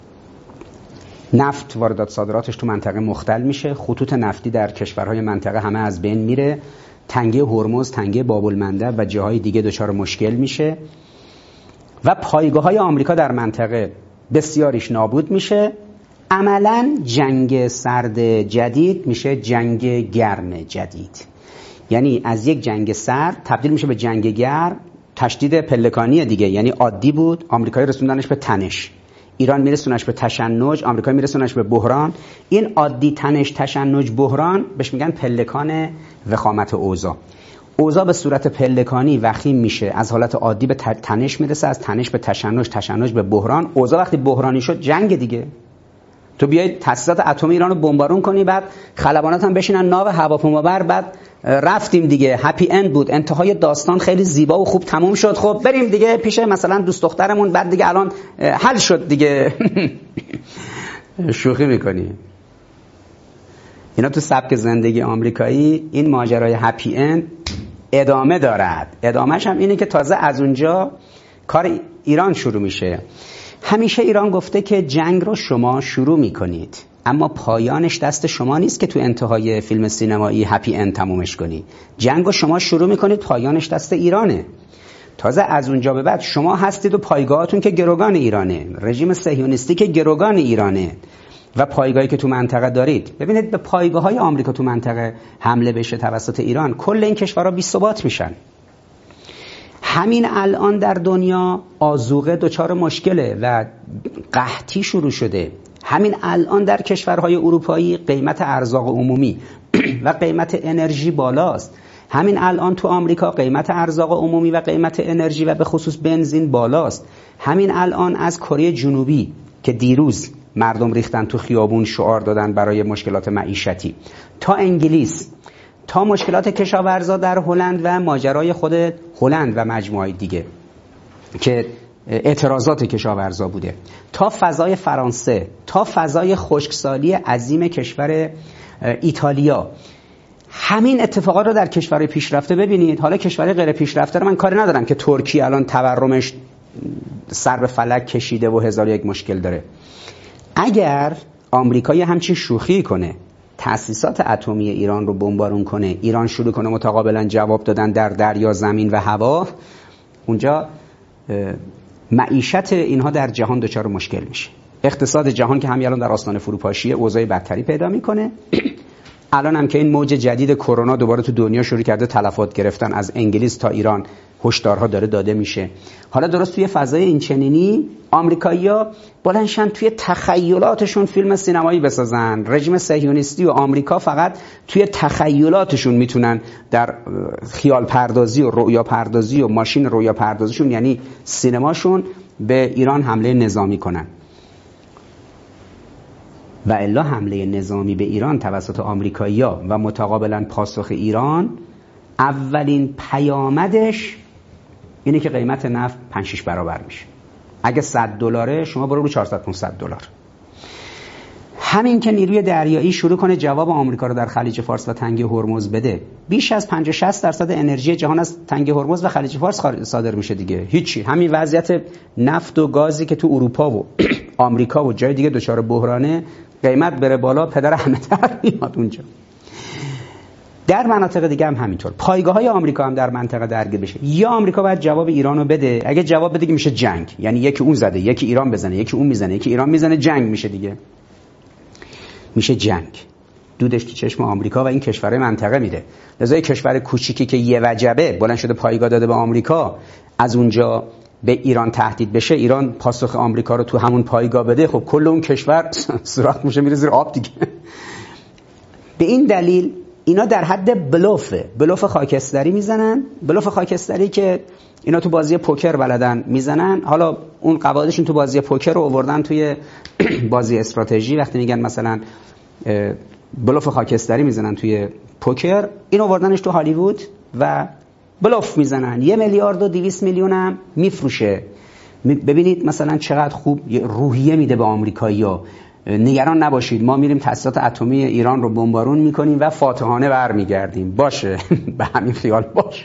نفت واردات صادراتش تو منطقه مختل میشه، خطوط نفتی در کشورهای منطقه همه از بین میره، تنگه هرمز، تنگه باب المندب و جاهای دیگه دچار مشکل میشه و پایگاه‌های آمریکا در منطقه بسیاریش نابود میشه. عملاً جنگ سرد جدید میشه جنگ گرم جدید، یعنی از یک جنگ سرد تبدیل میشه به جنگ گرم. تشدید پلکانی دیگه، یعنی عادی بود، آمریکایی رسوندنش به تنش، ایران میرسونش به تشنج، آمریکا میرسونش به بحران. این عادی تنش، تشنج، بحران بهش میگن پلکان وخامت اوضاع. اوضاع به صورت پلکانی وخیم میشه، از حالت عادی به تنش میرسه، از تنش به تشنج، تشنج به بحران. اوضاع وقتی بحرانی شد جنگ دیگه. تو بیای تاسیسات اتمی ایران رو بمبارون کنی، بعد خلبانات هم بشینن ناو هواپیمابر، بعد رفتیم دیگه، هپی اند بود، انتهای داستان خیلی زیبا و خوب تموم شد، خب بریم دیگه پیش مثلا دوست دخترمون، بعد دیگه الان حل شد دیگه. شوخی میکنی. اینا تو سبک زندگی آمریکایی این ماجرای هپی اند ادامه دارد. ادامهش هم اینه که تازه از اونجا کار ایران شروع میشه. همیشه ایران گفته که جنگ رو شما شروع میکنید، اما پایانش دست شما نیست که تو انتهای فیلم سینمایی هپی اند تمومش کنی. جنگ رو شما شروع میکنید، پایانش دست ایرانه. تازه از اونجا به بعد شما هستید و پایگاهاتون که گروگان ایرانه، رژیم صهیونیستی که گروگان ایرانه و پایگاهی که تو منطقه دارید. ببینید به پایگاه‌های آمریکا تو منطقه حمله بشه توسط ایران، کل این کشورها بی‌ثبات میشن. همین الان در دنیا آذوقه دچار مشکله و قحطی شروع شده. همین الان در کشورهای اروپایی قیمت ارزاق عمومی و قیمت انرژی بالاست. همین الان تو آمریکا قیمت ارزاق عمومی و قیمت انرژی و به خصوص بنزین بالاست. همین الان از کره جنوبی که دیروز مردم ریختن تو خیابون شعار دادن برای مشکلات معیشتی، تا انگلیس، تا مشکلات کشاورزا در هلند و ماجرای خود هلند و مجموعه دیگه که اعتراضات کشاورزا بوده، تا فضای فرانسه، تا فضای خشکسالی عظیم کشور ایتالیا. همین اتفاقات رو در کشورهای پیشرفته ببینید. حالا کشورهای غیر پیشرفته رو من کاری ندارم که ترکیه الان تورمش سر به فلک کشیده و هزار یک مشکل داره. اگر آمریکا یه همچین شوخی کنه، تأسیسات اتمی ایران رو بمبارون کنه، ایران شروع کنه متقابلا جواب دادن در دریا، زمین و هوا، اونجا معیشت اینها در جهان دچار مشکل میشه. اقتصاد جهان که همین الان در آستانه فروپاشیه، اوضاع بدتری پیدا میکنه. الان هم که این موج جدید کرونا دوباره تو دنیا شروع کرده تلفات گرفتن، از انگلیس تا ایران هشدارها داره داده میشه. حالا درست توی فضای این چنینی آمریکایی‌ها بلندشن توی تخیلاتشون فیلم سینمایی بسازن. رژیم صهیونیستی و آمریکا فقط توی تخیلاتشون میتونن در خیال پردازی و رؤیا پردازی و ماشین رؤیا پردازیشون، یعنی سینماشون، به ایران حمله نظامی کنن. و الا حمله نظامی به ایران توسط آمریکایی‌ها و متقابلا پاسخ ایران، اولین پیامدش اینه که قیمت نفت پنج شش برابر میشه. اگه صد دلاره شما برو رو چهارصد پانصد دلار. همین که نیروی دریایی شروع کنه جواب آمریکا رو در خلیج فارس و تنگه هرمز بده، بیش از پنجاه شصت درصد انرژی جهان از تنگه هرمز و خلیج فارس صادر میشه دیگه. هیچی. همین وضعیت نفت و گازی که تو اروپا و آمریکا و جای دیگه دچار بحرانه، قیمت بره بالا، پدر همه در میاد اونجا. در مناطق دیگه هم همینطور. پایگاه‌های آمریکا هم در منطقه درگیر بشه. یا آمریکا باید جواب ایرانو بده. اگه جواب بده که میشه جنگ، یعنی یکی اون زده، یکی ایران بزنه، یکی اون میزنه، یکی ایران میزنه، جنگ میشه دیگه. میشه جنگ. دودش تو چشم آمریکا و این کشورهای منطقه میده. لذا کشور کوچیکی که یه وجبه بلند شده پایگاه داده به آمریکا، از اونجا به ایران تهدید بشه، ایران پاسخ آمریکا رو تو همون پایگاه بده، خب کل اون کشور سوراخ میشه، میره زیر آب دیگه. به این دلیل اینا در حد بلوفه، بلوف خاکستری میزنن. بلوف خاکستری که اینا تو بازی پوکر بلدن میزنن. حالا اون قواعدشون تو بازی پوکر رو آوردن توی بازی استراتژی. وقتی میگن مثلا بلوف خاکستری میزنن توی پوکر، این آوردنش تو هالیوود و بلوف میزنن. یه میلیارد و دویست میلیون هم میفروشه. ببینید مثلا چقدر خوب روحیه میده به آمریکایی‌ها. نگران نباشید، ما میریم تأسیسات اتمی ایران رو بمبارون میکنیم و فاتحانه برمیگردیم. باشه، به همین خیال باشه.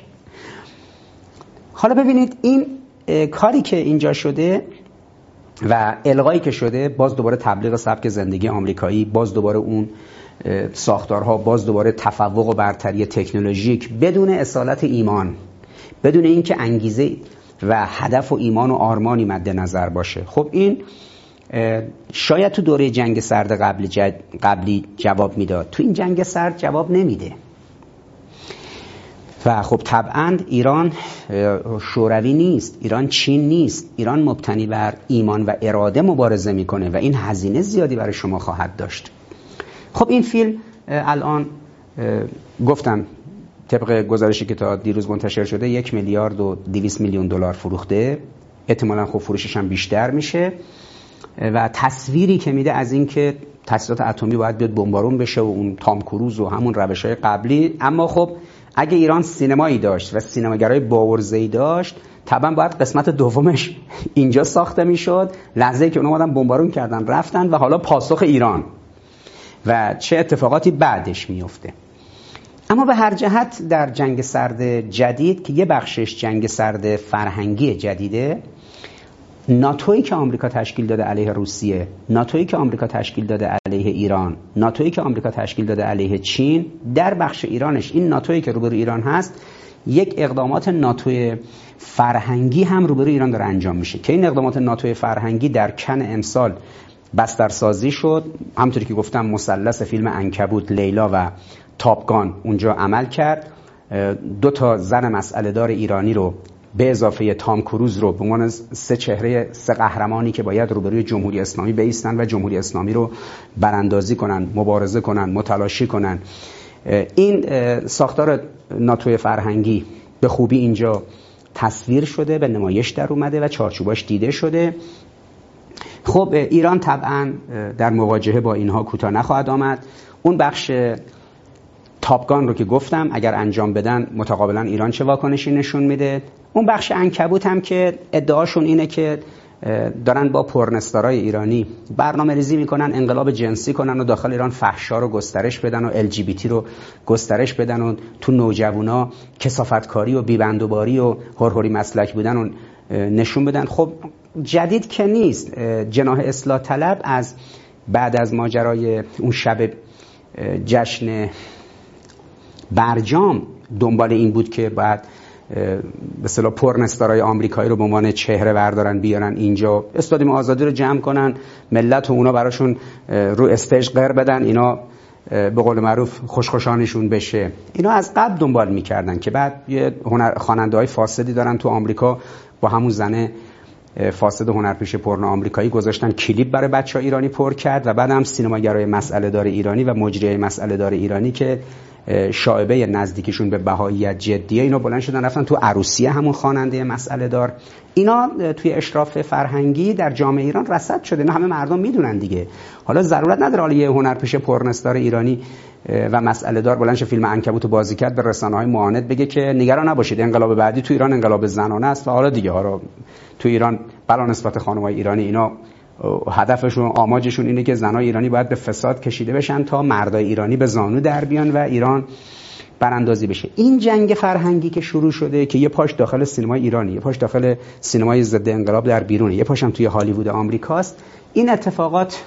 حالا ببینید این کاری که اینجا شده و الغایی که شده، باز دوباره تبلیغ سبک زندگی آمریکایی، باز دوباره اون ساختارها، باز دوباره تفوق و برتری تکنولوژیک بدون اصالت ایمان، بدون اینکه انگیزه و هدف و ایمان و آرمانی مد نظر باشه. خب این شاید تو دوره جنگ سرد قبلی, جد... قبلی جواب میداد، تو این جنگ سرد جواب نمیده. و خب طبعا ایران شوروی نیست، ایران چین نیست، ایران مبتنی بر ایمان و اراده مبارزه میکنه و این هزینه زیادی برای شما خواهد داشت. خب این فیلم الان گفتم طبق گزارشی که تا دیروز منتشر شده یک میلیارد و دویست میلیون دلار فروخته. احتمالاً خب فروشش هم بیشتر میشه و تصویری که میده از این که تسلیحات اتمی باید بیاد بمبارون بشه و اون تام کروز و همون روش‌های قبلی. اما خب اگه ایران سینمایی داشت و سینماگرای باورزه‌ای داشت، طبعا باید قسمت دومش اینجا ساخته میشد، لحظه‌ای که اونها اومدن بمبارون کردن رفتن و حالا پاسخ ایران و چه اتفاقاتی بعدش میفته. اما به هر جهت در جنگ سرد جدید که یه بخشش جنگ سرد فرهنگی جدیده، ناتویی که آمریکا تشکیل داده علیه روسیه، ناتویی که آمریکا تشکیل داده علیه ایران، ناتویی که آمریکا تشکیل داده علیه چین، در بخش ایرانش این ناتویی که روبروی ایران هست یک اقدامات ناتوی فرهنگی هم روبروی ایران داره انجام میشه که این اقدامات ناتوی فرهنگی در کن امسال بسترسازی شد. همونطوری که گفتم مثلث فیلم عنکبوت، لیلا و تاپگان اونجا عمل کرد. دو تا زن مسئله دار ایرانی رو به اضافه تام کروز رو به عنوان سه چهره، سه قهرمانی که باید روبروی جمهوری اسلامی بایستن و جمهوری اسلامی رو براندازی کنن، مبارزه کنن، متلاشی کنن. این ساختار ناتوی فرهنگی به خوبی اینجا تصویر شده، به نمایش در اومده و چارچوباش دیده شده. خب ایران طبعا در مواجهه با اینها کوتاه نخواهد آمد. اون بخش تاپگان رو که گفتم اگر انجام بدن متقابلا ایران چه واکنشی نشون میده. اون بخش عنکبوت هم که ادعاشون اینه که دارن با پرنستارای ایرانی برنامه ریزی میکنن انقلاب جنسی کنن و داخل ایران فحشا رو گسترش بدن و ال جی بی تی رو گسترش بدن و تو نوجوانا کثافتکاری و بیبندوباری و هرهری مسلک بودن و نشون بدن. خب جدید که نیست. جناح اصلاح طلب از بعد از ماجرای اون شب جشن برجام دنبال این بود که بعد به اصطلاح پرنستارای آمریکایی رو به عنوان چهره بردارن بیارن اینجا، استادیوم آزادی رو جمع کنن، ملت و اونا براشون رو استیج قر بدن، اینا به قول معروف خوشخوشانشون بشه. اینا از قبل دنبال میکردن که بعد یه هنر خواننده‌های فاسدی دارن تو آمریکا با همون زنه فاسد هنرپیشه پورنو آمریکایی گذاشتن کلیپ برای بچه‌ها ایرانی پر کرد و بعد هم سینماگرای مسئله دار ایرانی و مجریای مسئله دار ایرانی که شایبه نزدیکیشون به بهاییت جدیه، اینا بلند شدن رفتن تو عروسیه همون خواننده مسئله دار. اینا توی اشراف فرهنگی در جامعه ایران رصد شده، اینا همه مردم میدونن دیگه. حالا ضرورت نداره حالا یه هنرپیشه پرنستار ایرانی و مسئله دار بلند شه فیلم عنکبوت بازی کرد به رسانه‌های معاند بگه که نگران نباشید انقلاب بعدی تو ایران انقلاب زنانه است و حالا دیگه ها تو ایران بلا نسبت خانم‌های ایرانی اینا هدفشون آماجشون اینه که زنای ایرانی باید به فساد کشیده بشن تا مردای ایرانی به زانو در بیان و ایران براندازی بشه. این جنگ فرهنگی که شروع شده که یه پاش داخل سینمای ایرانی، یه پاش داخل سینمای ضد انقلاب در بیرونه، یه پاش هم توی هالیوود آمریکاست، این اتفاقات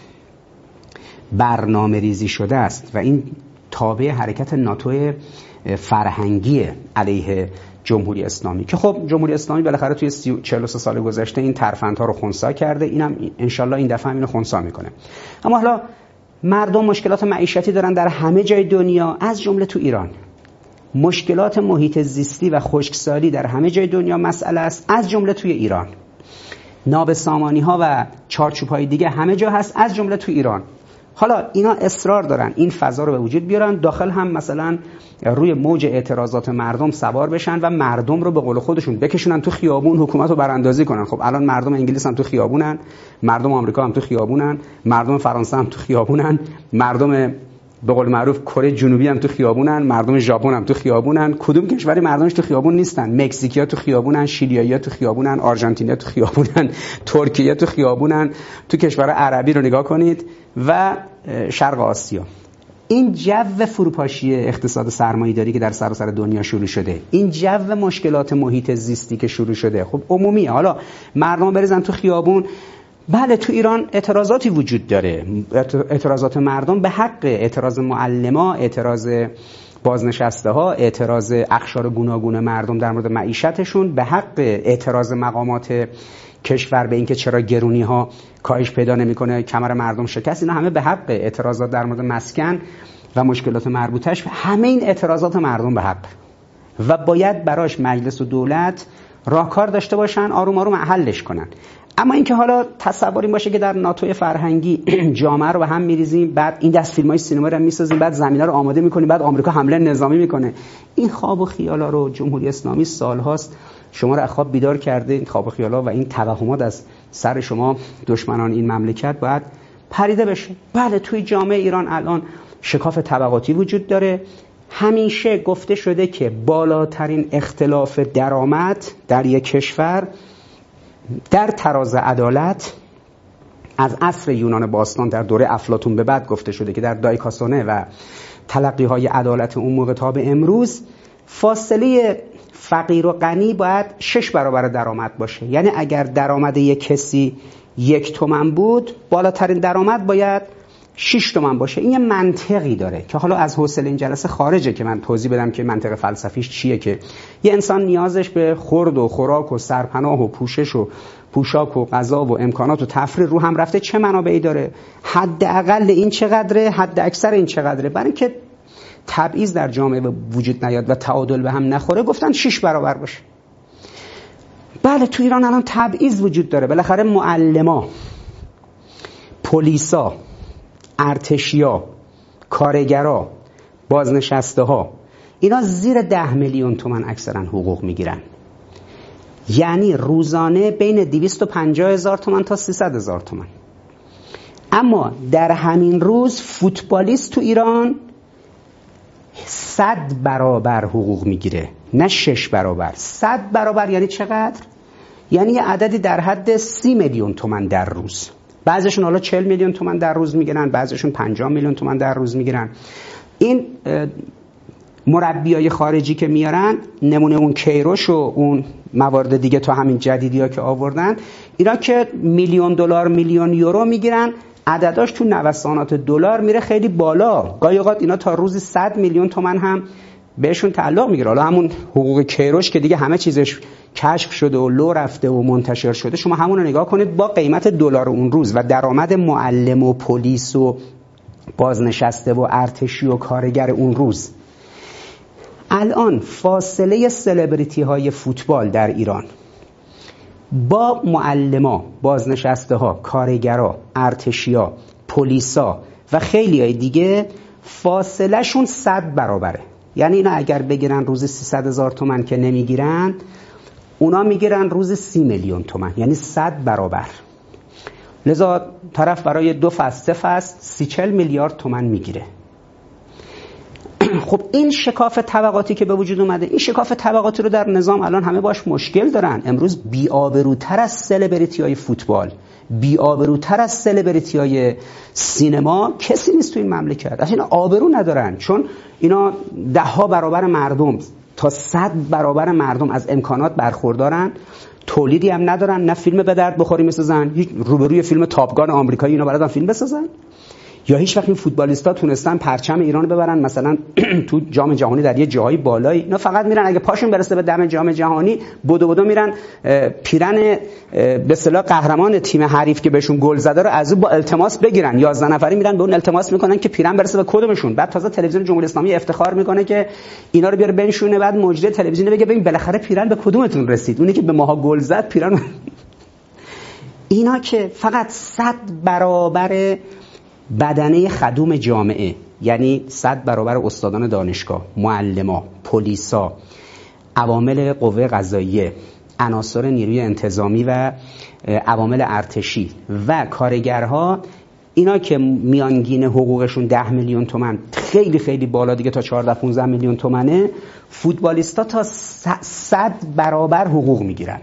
برنامه ریزی شده است و این تابع حرکت ناتو فرهنگی علیه جمهوری اسلامی که خب جمهوری اسلامی بالاخره توی چهل و سه سال گذشته این ترفندها رو خنثی کرده، اینم انشالله این دفعه هم اینو خنثی میکنه. اما حالا مردم مشکلات معیشتی دارن در همه جای دنیا از جمله تو ایران. مشکلات محیط زیستی و خشکسالی در همه جای دنیا مسئله است از جمله توی ایران. نابسامانی ها و چارچوب های دیگه همه جا هست از جمله تو ایران. حالا اینا اصرار دارن این فضا رو به وجود بیارن، داخل هم مثلا روی موج اعتراضات مردم سوار بشن و مردم رو به قول خودشون بکشونن تو خیابون، حکومت رو براندازی کنن. خب الان مردم انگلیس هم تو خیابونن، مردم آمریکا هم تو خیابونن، مردم فرانسه هم تو خیابونن، مردم به قول معروف کره جنوبی هم تو خیابونن، مردم ژاپن هم تو خیابونن. کدوم کشوری مردمش تو خیابون نیستن؟ مکزیکیا تو خیابونن، شیلیایی‌ها تو خیابونن، آرژانتینیا تو خیابونن، ترکیه تو خیابونن. تو کشور عربی رو نگاه کنید و شرق آسیا. این جو فروپاشی اقتصاد سرمایه‌داری که در سراسر دنیا شروع شده، این جو مشکلات محیط زیستی که شروع شده، خب عمومیه. حالا مردم بریزن تو خیابون. بله تو ایران اعتراضاتی وجود داره، اعتراضات مردم به حق، اعتراض معلما، اعتراض بازنشسته ها، اعتراض اقشار گوناگون مردم در مورد معیشتشون، به حق اعتراض مقامات کشور به اینکه چرا گرونی ها کاهش پیدا نمیکنه، کمر مردم شکست، اینا همه به حق. اعتراضات در مورد مسکن و مشکلات مربوطش، همه این اعتراضات مردم به حق و باید براش مجلس و دولت راهکار داشته باشن، آروم آروم حلش کنن. اما اینکه حالا تصوری باشه که در ناتوی فرهنگی جامعه رو به هم میریزیم، بعد این دست فیلمای سینما رو میسازیم، بعد زمینه رو آماده میکنیم، بعد آمریکا حمله نظامی میکنه، این خواب و خیالا رو جمهوری اسلامی سالهاست شما رو از خواب بیدار کرده، این خواب و خیالا و این توهمات از سر شما دشمنان این مملکت باید پریده بشه. بله توی جامعه ایران الان شکاف طبقاتی وجود داره. همیشه گفته شده که بالاترین اختلاف درآمد در یک کشور در تراز عدالت از عصر یونان باستان در دوره افلاطون به بعد گفته شده که در دایکاسونه و تلقی‌های عدالت اون موقع تا به امروز فاصله فقیر و غنی باید شش برابر درآمد باشه. یعنی اگر درآمد یک کسی یک تومن بود، بالاترین درآمد باید شش تومن باشه. این یه منطقی داره که حالا از حوصله این جلسه خارجه که من توضیح بدم که منطق فلسفیش چیه، که یه انسان نیازش به خورد و خوراک و سرپناه و پوشش و پوشاک و غذا و امکانات و تفریح رو هم رفته چه منابعی داره، حداقل این چقدره، حد اکثر این چقدره. برای اینکه تبعیض در جامعه وجود نیاد و تعادل به هم نخوره گفتن شش برابر باشه. بله تو ایران الان تبعیض وجود داره. بالاخره معلما، پلیسا، ارتشیا، کارگرا، بازنشسته ها، اینا زیر ده میلیون تومان اکثرا حقوق میگیرن. یعنی روزانه بین دویست و پنجاه هزار تومان تا سیصد هزار تومان. اما در همین روز فوتبالیست تو ایران صد برابر حقوق میگیره، نه شش برابر. صد برابر یعنی چقدر؟ یعنی یه عددی در حد سی میلیون تومان در روز. بعضیشون حالا چهل میلیون تومان در روز میگیرن، بعضیشون پنجاه میلیون تومان در روز میگیرن. این مربیای خارجی که میارن، نمونه اون کیروش و اون موارد دیگه تا همین جدیدیا که آوردن، اینا که میلیون دلار میلیون یورو میگیرن، عدداش تو نوسانات دلار میره خیلی بالا. گاهی اوقات اینا تا روزی صد میلیون تومان هم بهشون تعلق میگیره. حالا همون حقوق کیروش که دیگه همه چیزش کشف شده و لو رفته و منتشر شده، شما همون رو نگاه کنید با قیمت دلار اون روز و درآمد معلم و پلیس و بازنشسته و ارتشی و کارگر اون روز. الان فاصله سلبریتی های فوتبال در ایران با معلما، بازنشسته ها، کارگرا، ارتشیا، پلیسا و خیلی های دیگه فاصله شون صد برابره. یعنی اینا اگر بگیرن روزی سیصد هزار تومان که نمیگیرن، اونا میگیرن روزی سی میلیون تومان، یعنی صد برابر. لذا طرف برای دو فصل سه فصل سی چل میلیارد تومان میگیره. خب این شکاف طبقاتی که به وجود اومده، این شکاف طبقاتی رو در نظام الان همه باش مشکل دارن. امروز بی‌آبروتر از سلبریتی‌های فوتبال، بی‌آبروتر از سلبریتی‌های سینما کسی نیست تو این مملکت. اصلا اینا آبرو ندارن، چون اینا ده ها برابر مردم تا صد برابر مردم از امکانات برخوردارن، تولیدی هم ندارن، نه فیلم به درد بخوری میسازن. هیچ روبروی فیلم تاپگان آمریکایی اینا بلدن فیلم بسازن؟ یا هیچ وقت این فوتبالیستا تونستن پرچم ایران ببرن مثلا تو جام جهانی در یه جایی بالایی؟ اینا فقط میرن اگه پاشون برسه به دم جام جهانی، بدو بدو میرن پیرن به اصطلاح قهرمان تیم حریف که بهشون گل زده رو از اون با التماس بگیرن. یازده نفری میرن به اون التماس میکنن که پیرن برسه به کدومشون. بعد تازه تلویزیون جمهوری اسلامی افتخار میکنه که اینا رو بیاره بنشونه، بعد مجری تلویزیون بگه ببین بالاخره پیرن به کدومتون رسید، اونی که به ماها گل زد پیرن. اینا که فقط صد برابر بدنه خدوم جامعه، یعنی صد برابر استادان دانشگاه، معلما، پلیسا، عوامل قوه قضاییه، عناصر نیروی انتظامی و عوامل ارتشی و کارگرها، اینا که میانگین حقوقشون ده میلیون تومان، خیلی خیلی بالا دیگه تا چهارده پانزده میلیون تومانه، فوتبالیستا تا صد برابر حقوق میگیرن.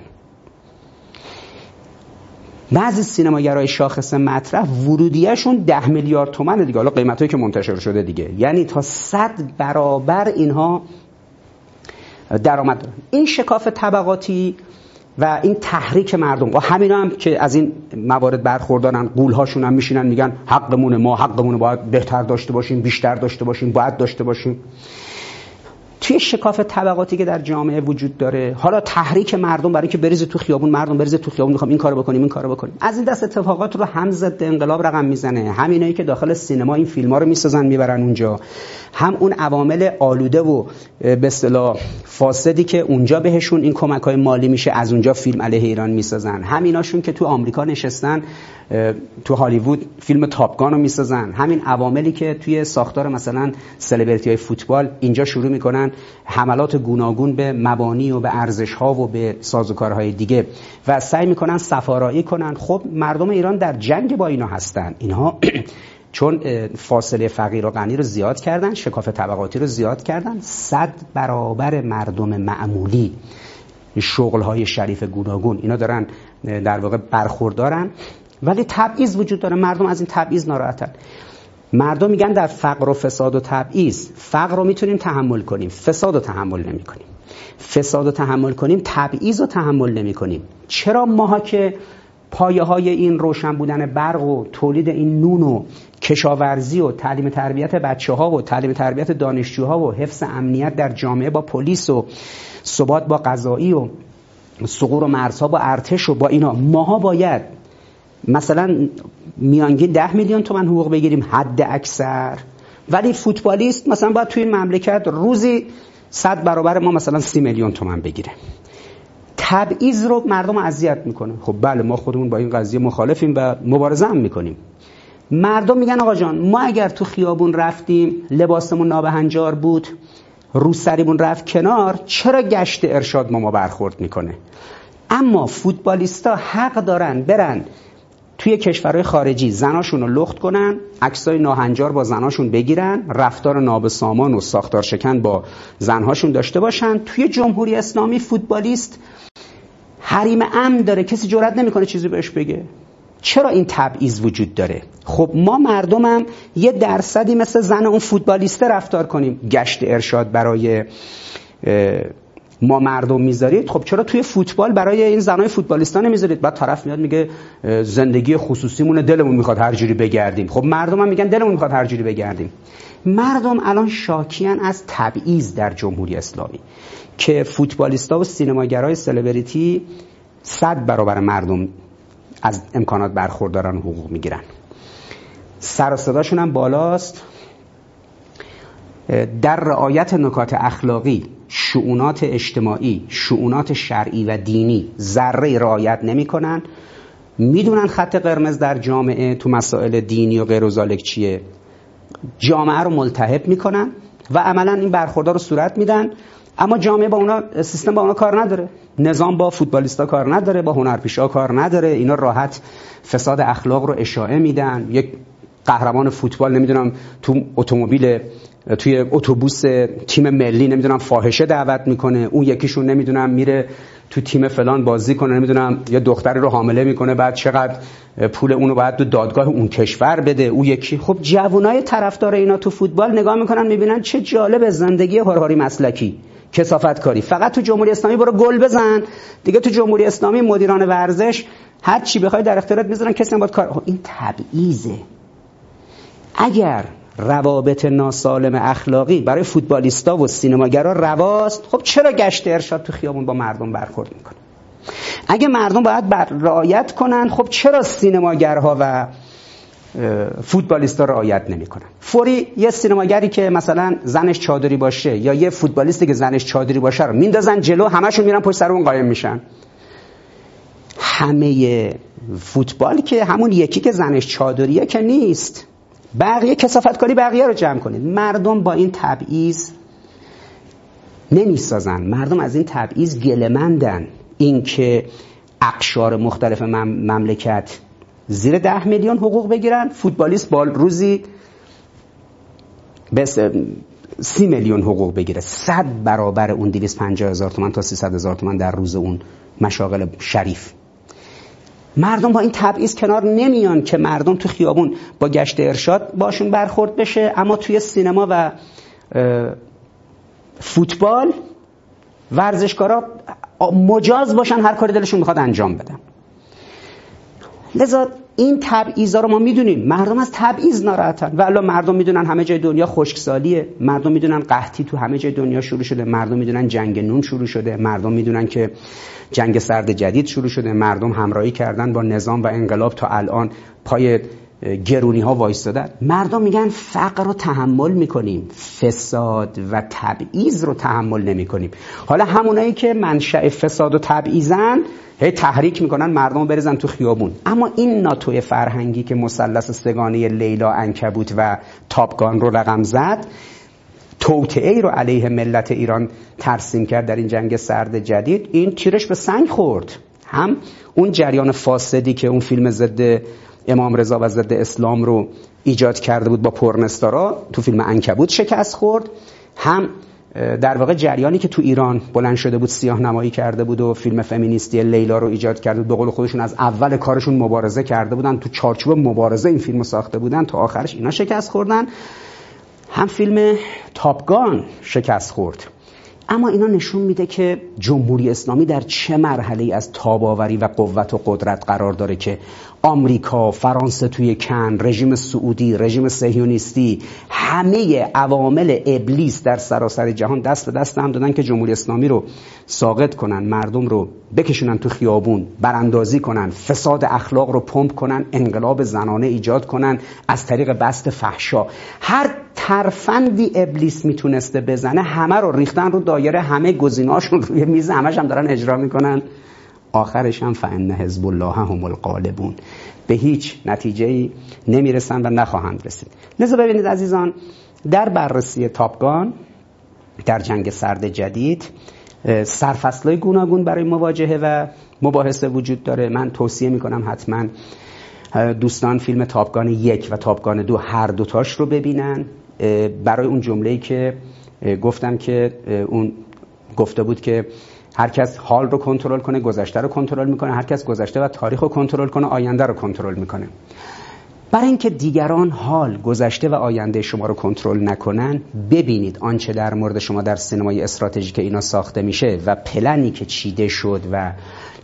بعضی سینماگرای شاخص مطرح ورودیه‌شون ده میلیارد تومانه دیگه، حالا قیمتایی که منتشر شده دیگه، یعنی تا صد برابر اینها درآمد دارن. این شکاف طبقاتی و این تحریک مردم و همینا هم که از این موارد برخوردارن، قولهاشون هم میشینن میگن حقمونه، ما حقمونه باید بهتر داشته باشیم، بیشتر داشته باشیم، باید داشته باشیم. توی شکاف طبقاتی که در جامعه وجود داره، حالا تحریک مردم برای اینکه بریزه تو خیابون، مردم بریزه تو خیابون، میخوام این کارو بکنیم این کارو بکنیم، از این دست اتفاقات رو هم ضد انقلاب رقم میزنه. همینایی که داخل سینما این فیلم‌ها رو میسازن میبرن اونجا، هم اون عوامل آلوده و به اصطلاح فاسدی که اونجا بهشون این کمک‌های مالی میشه، از اونجا فیلم علیه ایران میسازن. همیناشون که تو آمریکا نشستن تو هالیوود فیلم تاپگان رو میسازن. همین عواملی که توی ساختار مثلا سلبریتی‌های فوتبال اینجا شروع میکنن میکنن حملات گوناگون به مبانی و به ارزش‌ها و به سازوکارهای دیگه و سعی میکنن سفارایی کنن. خب مردم ایران در جنگ با اینا هستن. اینها چون فاصله فقیر و غنی رو زیاد کردن، شکاف طبقاتی رو زیاد کردن، صد برابر مردم معمولی شغل‌های شریف گوناگون اینا دارن در واقع برخوردارن، ولی تبعیض وجود داره. مردم از این تبعیض ناراحتن. مردم میگن در فقر و فساد و تبعیض، فقر رو میتونیم تحمل کنیم، فساد رو تحمل نمی کنیم. فساد رو تحمل کنیم، تبعیض رو تحمل نمی کنیم. چرا ماها که پایه های این روشن بودن برق و تولید این نون و کشاورزی و تعلیم تربیت بچه ها و تعلیم تربیت دانشجوها و حفظ امنیت در جامعه با پلیس و ثبات با قضایی و ثغور و مرزها با ارتش و با اینا، ماها باید مثلا میانگین ده میلیون تومان حقوق بگیریم حد اکثر، ولی فوتبالیست مثلا باید توی این مملکت روزی صد برابر ما مثلا سی میلیون تومان بگیره. تبعیض رو مردم اذیت میکنه. خب بله ما خودمون با این قضیه مخالفیم و مبارزه هم میکنیم. مردم میگن آقا جان ما اگر تو خیابون رفتیم لباسمون نابهنجار بود، روسریمون رفت کنار، چرا گشت ارشاد ما ما برخورد میکنه؟ اما فوتبالیستا حق دارن برن توی کشورهای خارجی زناشون رو لخت کنن، عکسای ناهنجار با زناشون بگیرن، رفتار نابسامان و ساختار شکن با زنهاشون داشته باشن. توی جمهوری اسلامی فوتبالیست حریم امن داره، کسی جرئت نمیکنه چیزی بهش بگه. چرا این تبعیض وجود داره؟ خب ما مردمم یه درصدی مثل زن اون فوتبالیسته رفتار کنیم. گشت ارشاد برای ما مردم میذارید، خب چرا توی فوتبال برای این زنای فوتبالیستا نمیذارید؟ بعد طرف میاد میگه زندگی خصوصیمونه، دلمون میخواد هر جوری بگردیم. خب مردم هم میگن دلمون میخواد هر جوری بگردیم. مردم الان شاکیان از تبعیض در جمهوری اسلامی که فوتبالیستا و سینماگرای سلبریتی صد برابر مردم از امکانات برخوردارن و حقوق میگیرن. سر و صداشون هم بالاست. در رعایت نکات اخلاقی، شؤونات اجتماعی، شؤونات شرعی و دینی ذره رعایت نمی‌کنن. میدونن خط قرمز در جامعه تو مسائل دینی و غیر و ذالک چیه. جامعه رو ملتهب میکنن و عملا این برخوردها رو صورت میدن، اما جامعه با اونا، سیستم با اونا کار نداره. نظام با فوتبالیستا کار نداره، با هنرپیشا کار نداره. اینا راحت فساد اخلاق رو اشاعه میدن. یک قهرمان فوتبال نمیدونم تو اتومبیل توی اتوبوس تیم ملی نمیدونم فاحشه دعوت میکنه، اون یکیشون نمیدونم میره تو تیم فلان بازی کنه، نمیدونم یه دختری رو حامله میکنه، بعد چقدر پول اونو باید تو دادگاه اون کشور بده. اون یکی خب جوانای طرفدار اینا تو فوتبال نگاه میکنن میبینن چه جالب زندگی هرهاری مسلکی، کثافت کاری. فقط تو جمهوری اسلامی برو گل بزن دیگه. تو جمهوری اسلامی مدیران ورزش هر چی بخوای در اختیارت میذارن، کسی نباید کار. این تبعیضه. اگر روابط ناسالم اخلاقی برای فوتبالیستا و سینماگرا رواست، خب چرا گشت ارشاد تو خیابون با مردم برخورد میکنه؟ اگه مردم باید بر رعایت کنن، خب چرا سینماگرها و فوتبالیستا رعایت نمیکنن؟ فوری یه سینماگری که مثلا زنش چادری باشه یا یه فوتبالیستی که زنش چادری باشه رو میندازن جلو، همشون میرن پشت سر اون قایم میشن. همه فوتبال که همون یکی که زنش چادریه که نیست. بقیه کثافتکاری بقیه رو جمع کنید. مردم با این تبعیض نمیسازن. مردم از این تبعیض گله‌مندن. این که اقشار مختلف مملکت زیر ده میلیون حقوق بگیرن، فوتبالیست بال روزی بس سی میلیون حقوق بگیره، صد برابر اون دویست و پنجاه هزار تومان تا سیصد هزار تومان در روز اون مشاغل شریف. مردم با این تبعیض کنار نمیان که مردم تو خیابون با گشت ارشاد باشون برخورد بشه، اما توی سینما و فوتبال ورزشکارا مجاز باشن هر کاری دلشون میخواد انجام بدن. لذا این تبعیضا رو ما میدونیم. مردم از تبعیض ناراحتن و الان مردم میدونن همه جای دنیا خشکسالیه، مردم میدونن قحطی تو همه جای دنیا شروع شده، مردم میدونن جنگ نون شروع شده، مردم میدونن که جنگ سرد جدید شروع شده. مردم همراهی کردن با نظام و انقلاب تا الان پای گرونی ها وایستادن. مردم میگن فقر رو تحمل میکنیم، فساد و تبعیض رو تحمل نمیکنیم. حالا همونایی که منشأ فساد و تبعیضن هی تحریک میکنن مردم رو بریزن تو خیابون. اما این ناتوی فرهنگی که مثلث سگانه لیلا، عنکبوت و تاپگان رو رقم زد، توطئه‌ای رو علیه ملت ایران ترسیم کرد در این جنگ سرد جدید، این تیرش به سنگ خورد. هم اون جریان فاسدی که اون فیلم ضد امام رضا و ضد اسلام رو ایجاد کرده بود با پورنستارا تو فیلم عنکبوت شکست خورد، هم در واقع جریانی که تو ایران بلند شده بود سیاه نمایی کرده بود و فیلم فمینیستی لیلا رو ایجاد کرده بود، به قول خودشون از اول کارشون مبارزه کرده بودن، تو چارچوب مبارزه این فیلمو ساخته بودن، تا آخرش اینا شکست خوردن. هم فیلم تاپگان شکست خورد. اما اینا نشون میده که جمهوری اسلامی در چه مرحله‌ای از تاب‌آوری و قوت و قدرت قرار داره که آمریکا، فرانسه توی کن، رژیم سعودی، رژیم صهیونیستی، همه عوامل ابلیس در سراسر جهان دست به دست هم دادن که جمهوری اسلامی رو ساقط کنن، مردم رو بکشونن تو خیابون، براندازی کنن، فساد اخلاق رو پمپ کنن، انقلاب زنانه ایجاد کنن از طریق بسط فحشا. هر ترفندی ابلیس میتونسته بزنه همه رو ریختن رو دایره، همه گزینه‌هاشون روی میز، همش هم دارن اجرا میکنن. آخرش هم فإن حزب الله هم الغالبون، به هیچ نتیجه‌ای نمیرسن و نخواهند رسید. لذا ببینید عزیزان، در بررسی تاپگان در جنگ سرد جدید سرفصل‌های گوناگون برای مواجهه و مباحثه وجود داره. من توصیه میکنم حتما دوستان فیلم تاپگان یک و تاپگان دو هر دوتاش رو ببینن، برای اون جمله‌ای که گفتم که اون گفته بود که هر کس حال رو کنترل کنه، گذشته رو کنترل میکنه، هر کس گذشته و تاریخ رو کنترل کنه، آینده رو کنترل میکنه. برای اینکه دیگران حال، گذشته و آینده شما رو کنترل نکنن، ببینید آنچه در مورد شما در سینمای استراتژیک اینا ساخته میشه و پلنی که چیده شد و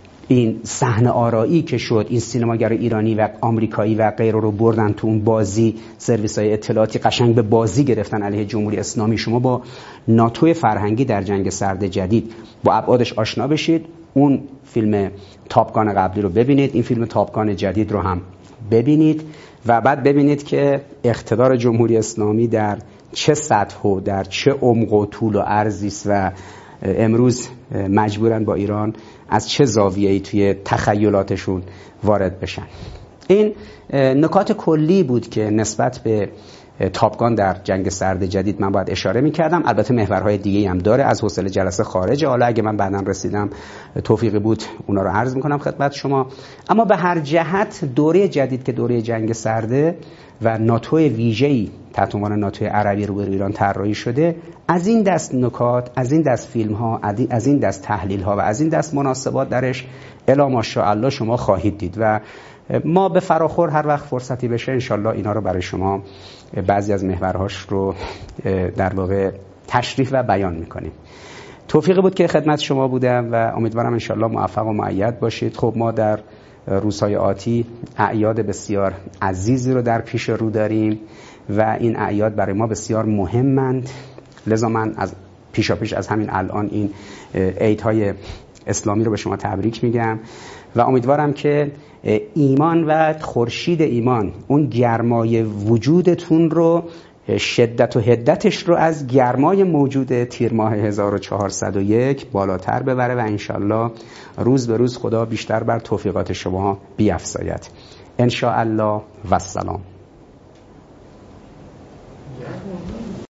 این صحنه آرایی که شد، این سینماگر ایرانی و آمریکایی و غیره رو بردن تو اون بازی، سرویس‌های اطلاعاتی قشنگ به بازی گرفتن علیه جمهوری اسلامی. شما با ناتو فرهنگی در جنگ سرد جدید با ابعادش آشنا بشید، اون فیلم تاپگان قبلی رو ببینید، این فیلم تاپگان جدید رو هم ببینید و بعد ببینید که اقتدار جمهوری اسلامی در چه سطح و در چه عمق و طول و عرضی است و امروز مجبورن با ایران از چه زاویه‌ای توی تخیلاتشون وارد بشن. این نکات کلی بود که نسبت به تاپگان در جنگ سرد جدید من باید اشاره می‌کردم. البته محورهای دیگه هم داره، از حوصله جلسه خارجه، حالا اگه من بعداً رسیدم توفیقی بود اونا رو عرض می‌کنم خدمت شما. اما به هر جهت دوره جدید که دوره جنگ سرده و ناتو ویژه‌ای تحت عنوان ناتو عربی رو به ایران طراحی شده، از این دست نکات، از این دست فیلم‌ها، از این دست تحلیل‌ها و از این دست مناسبات درش الا ماشاءالله شما خواهید دید و ما به فراخور هر وقت فرصتی بشه انشالله اینا رو برای شما بعضی از محورهاش رو در واقع تشریح و بیان میکنیم. توفیقی بود که خدمت شما بودم و امیدوارم انشالله موفق و مؤید باشید. خب ما در روزهای آتی اعیاد بسیار عزیزی رو در پیش رو داریم و این اعیاد برای ما بسیار مهمند، لذا من از پیشا پیش از همین الان این عیدهای اسلامی رو به شما تبریک میگم و امیدوارم که ایمان و خورشید ایمان اون گرمای وجودتون رو، شدت و حدتش رو از گرمای موجود تیر ماه هزار و چهارصد و یک بالاتر ببره و انشالله روز به روز خدا بیشتر بر توفیقات شما بیفزاید. انشاءالله و السلام.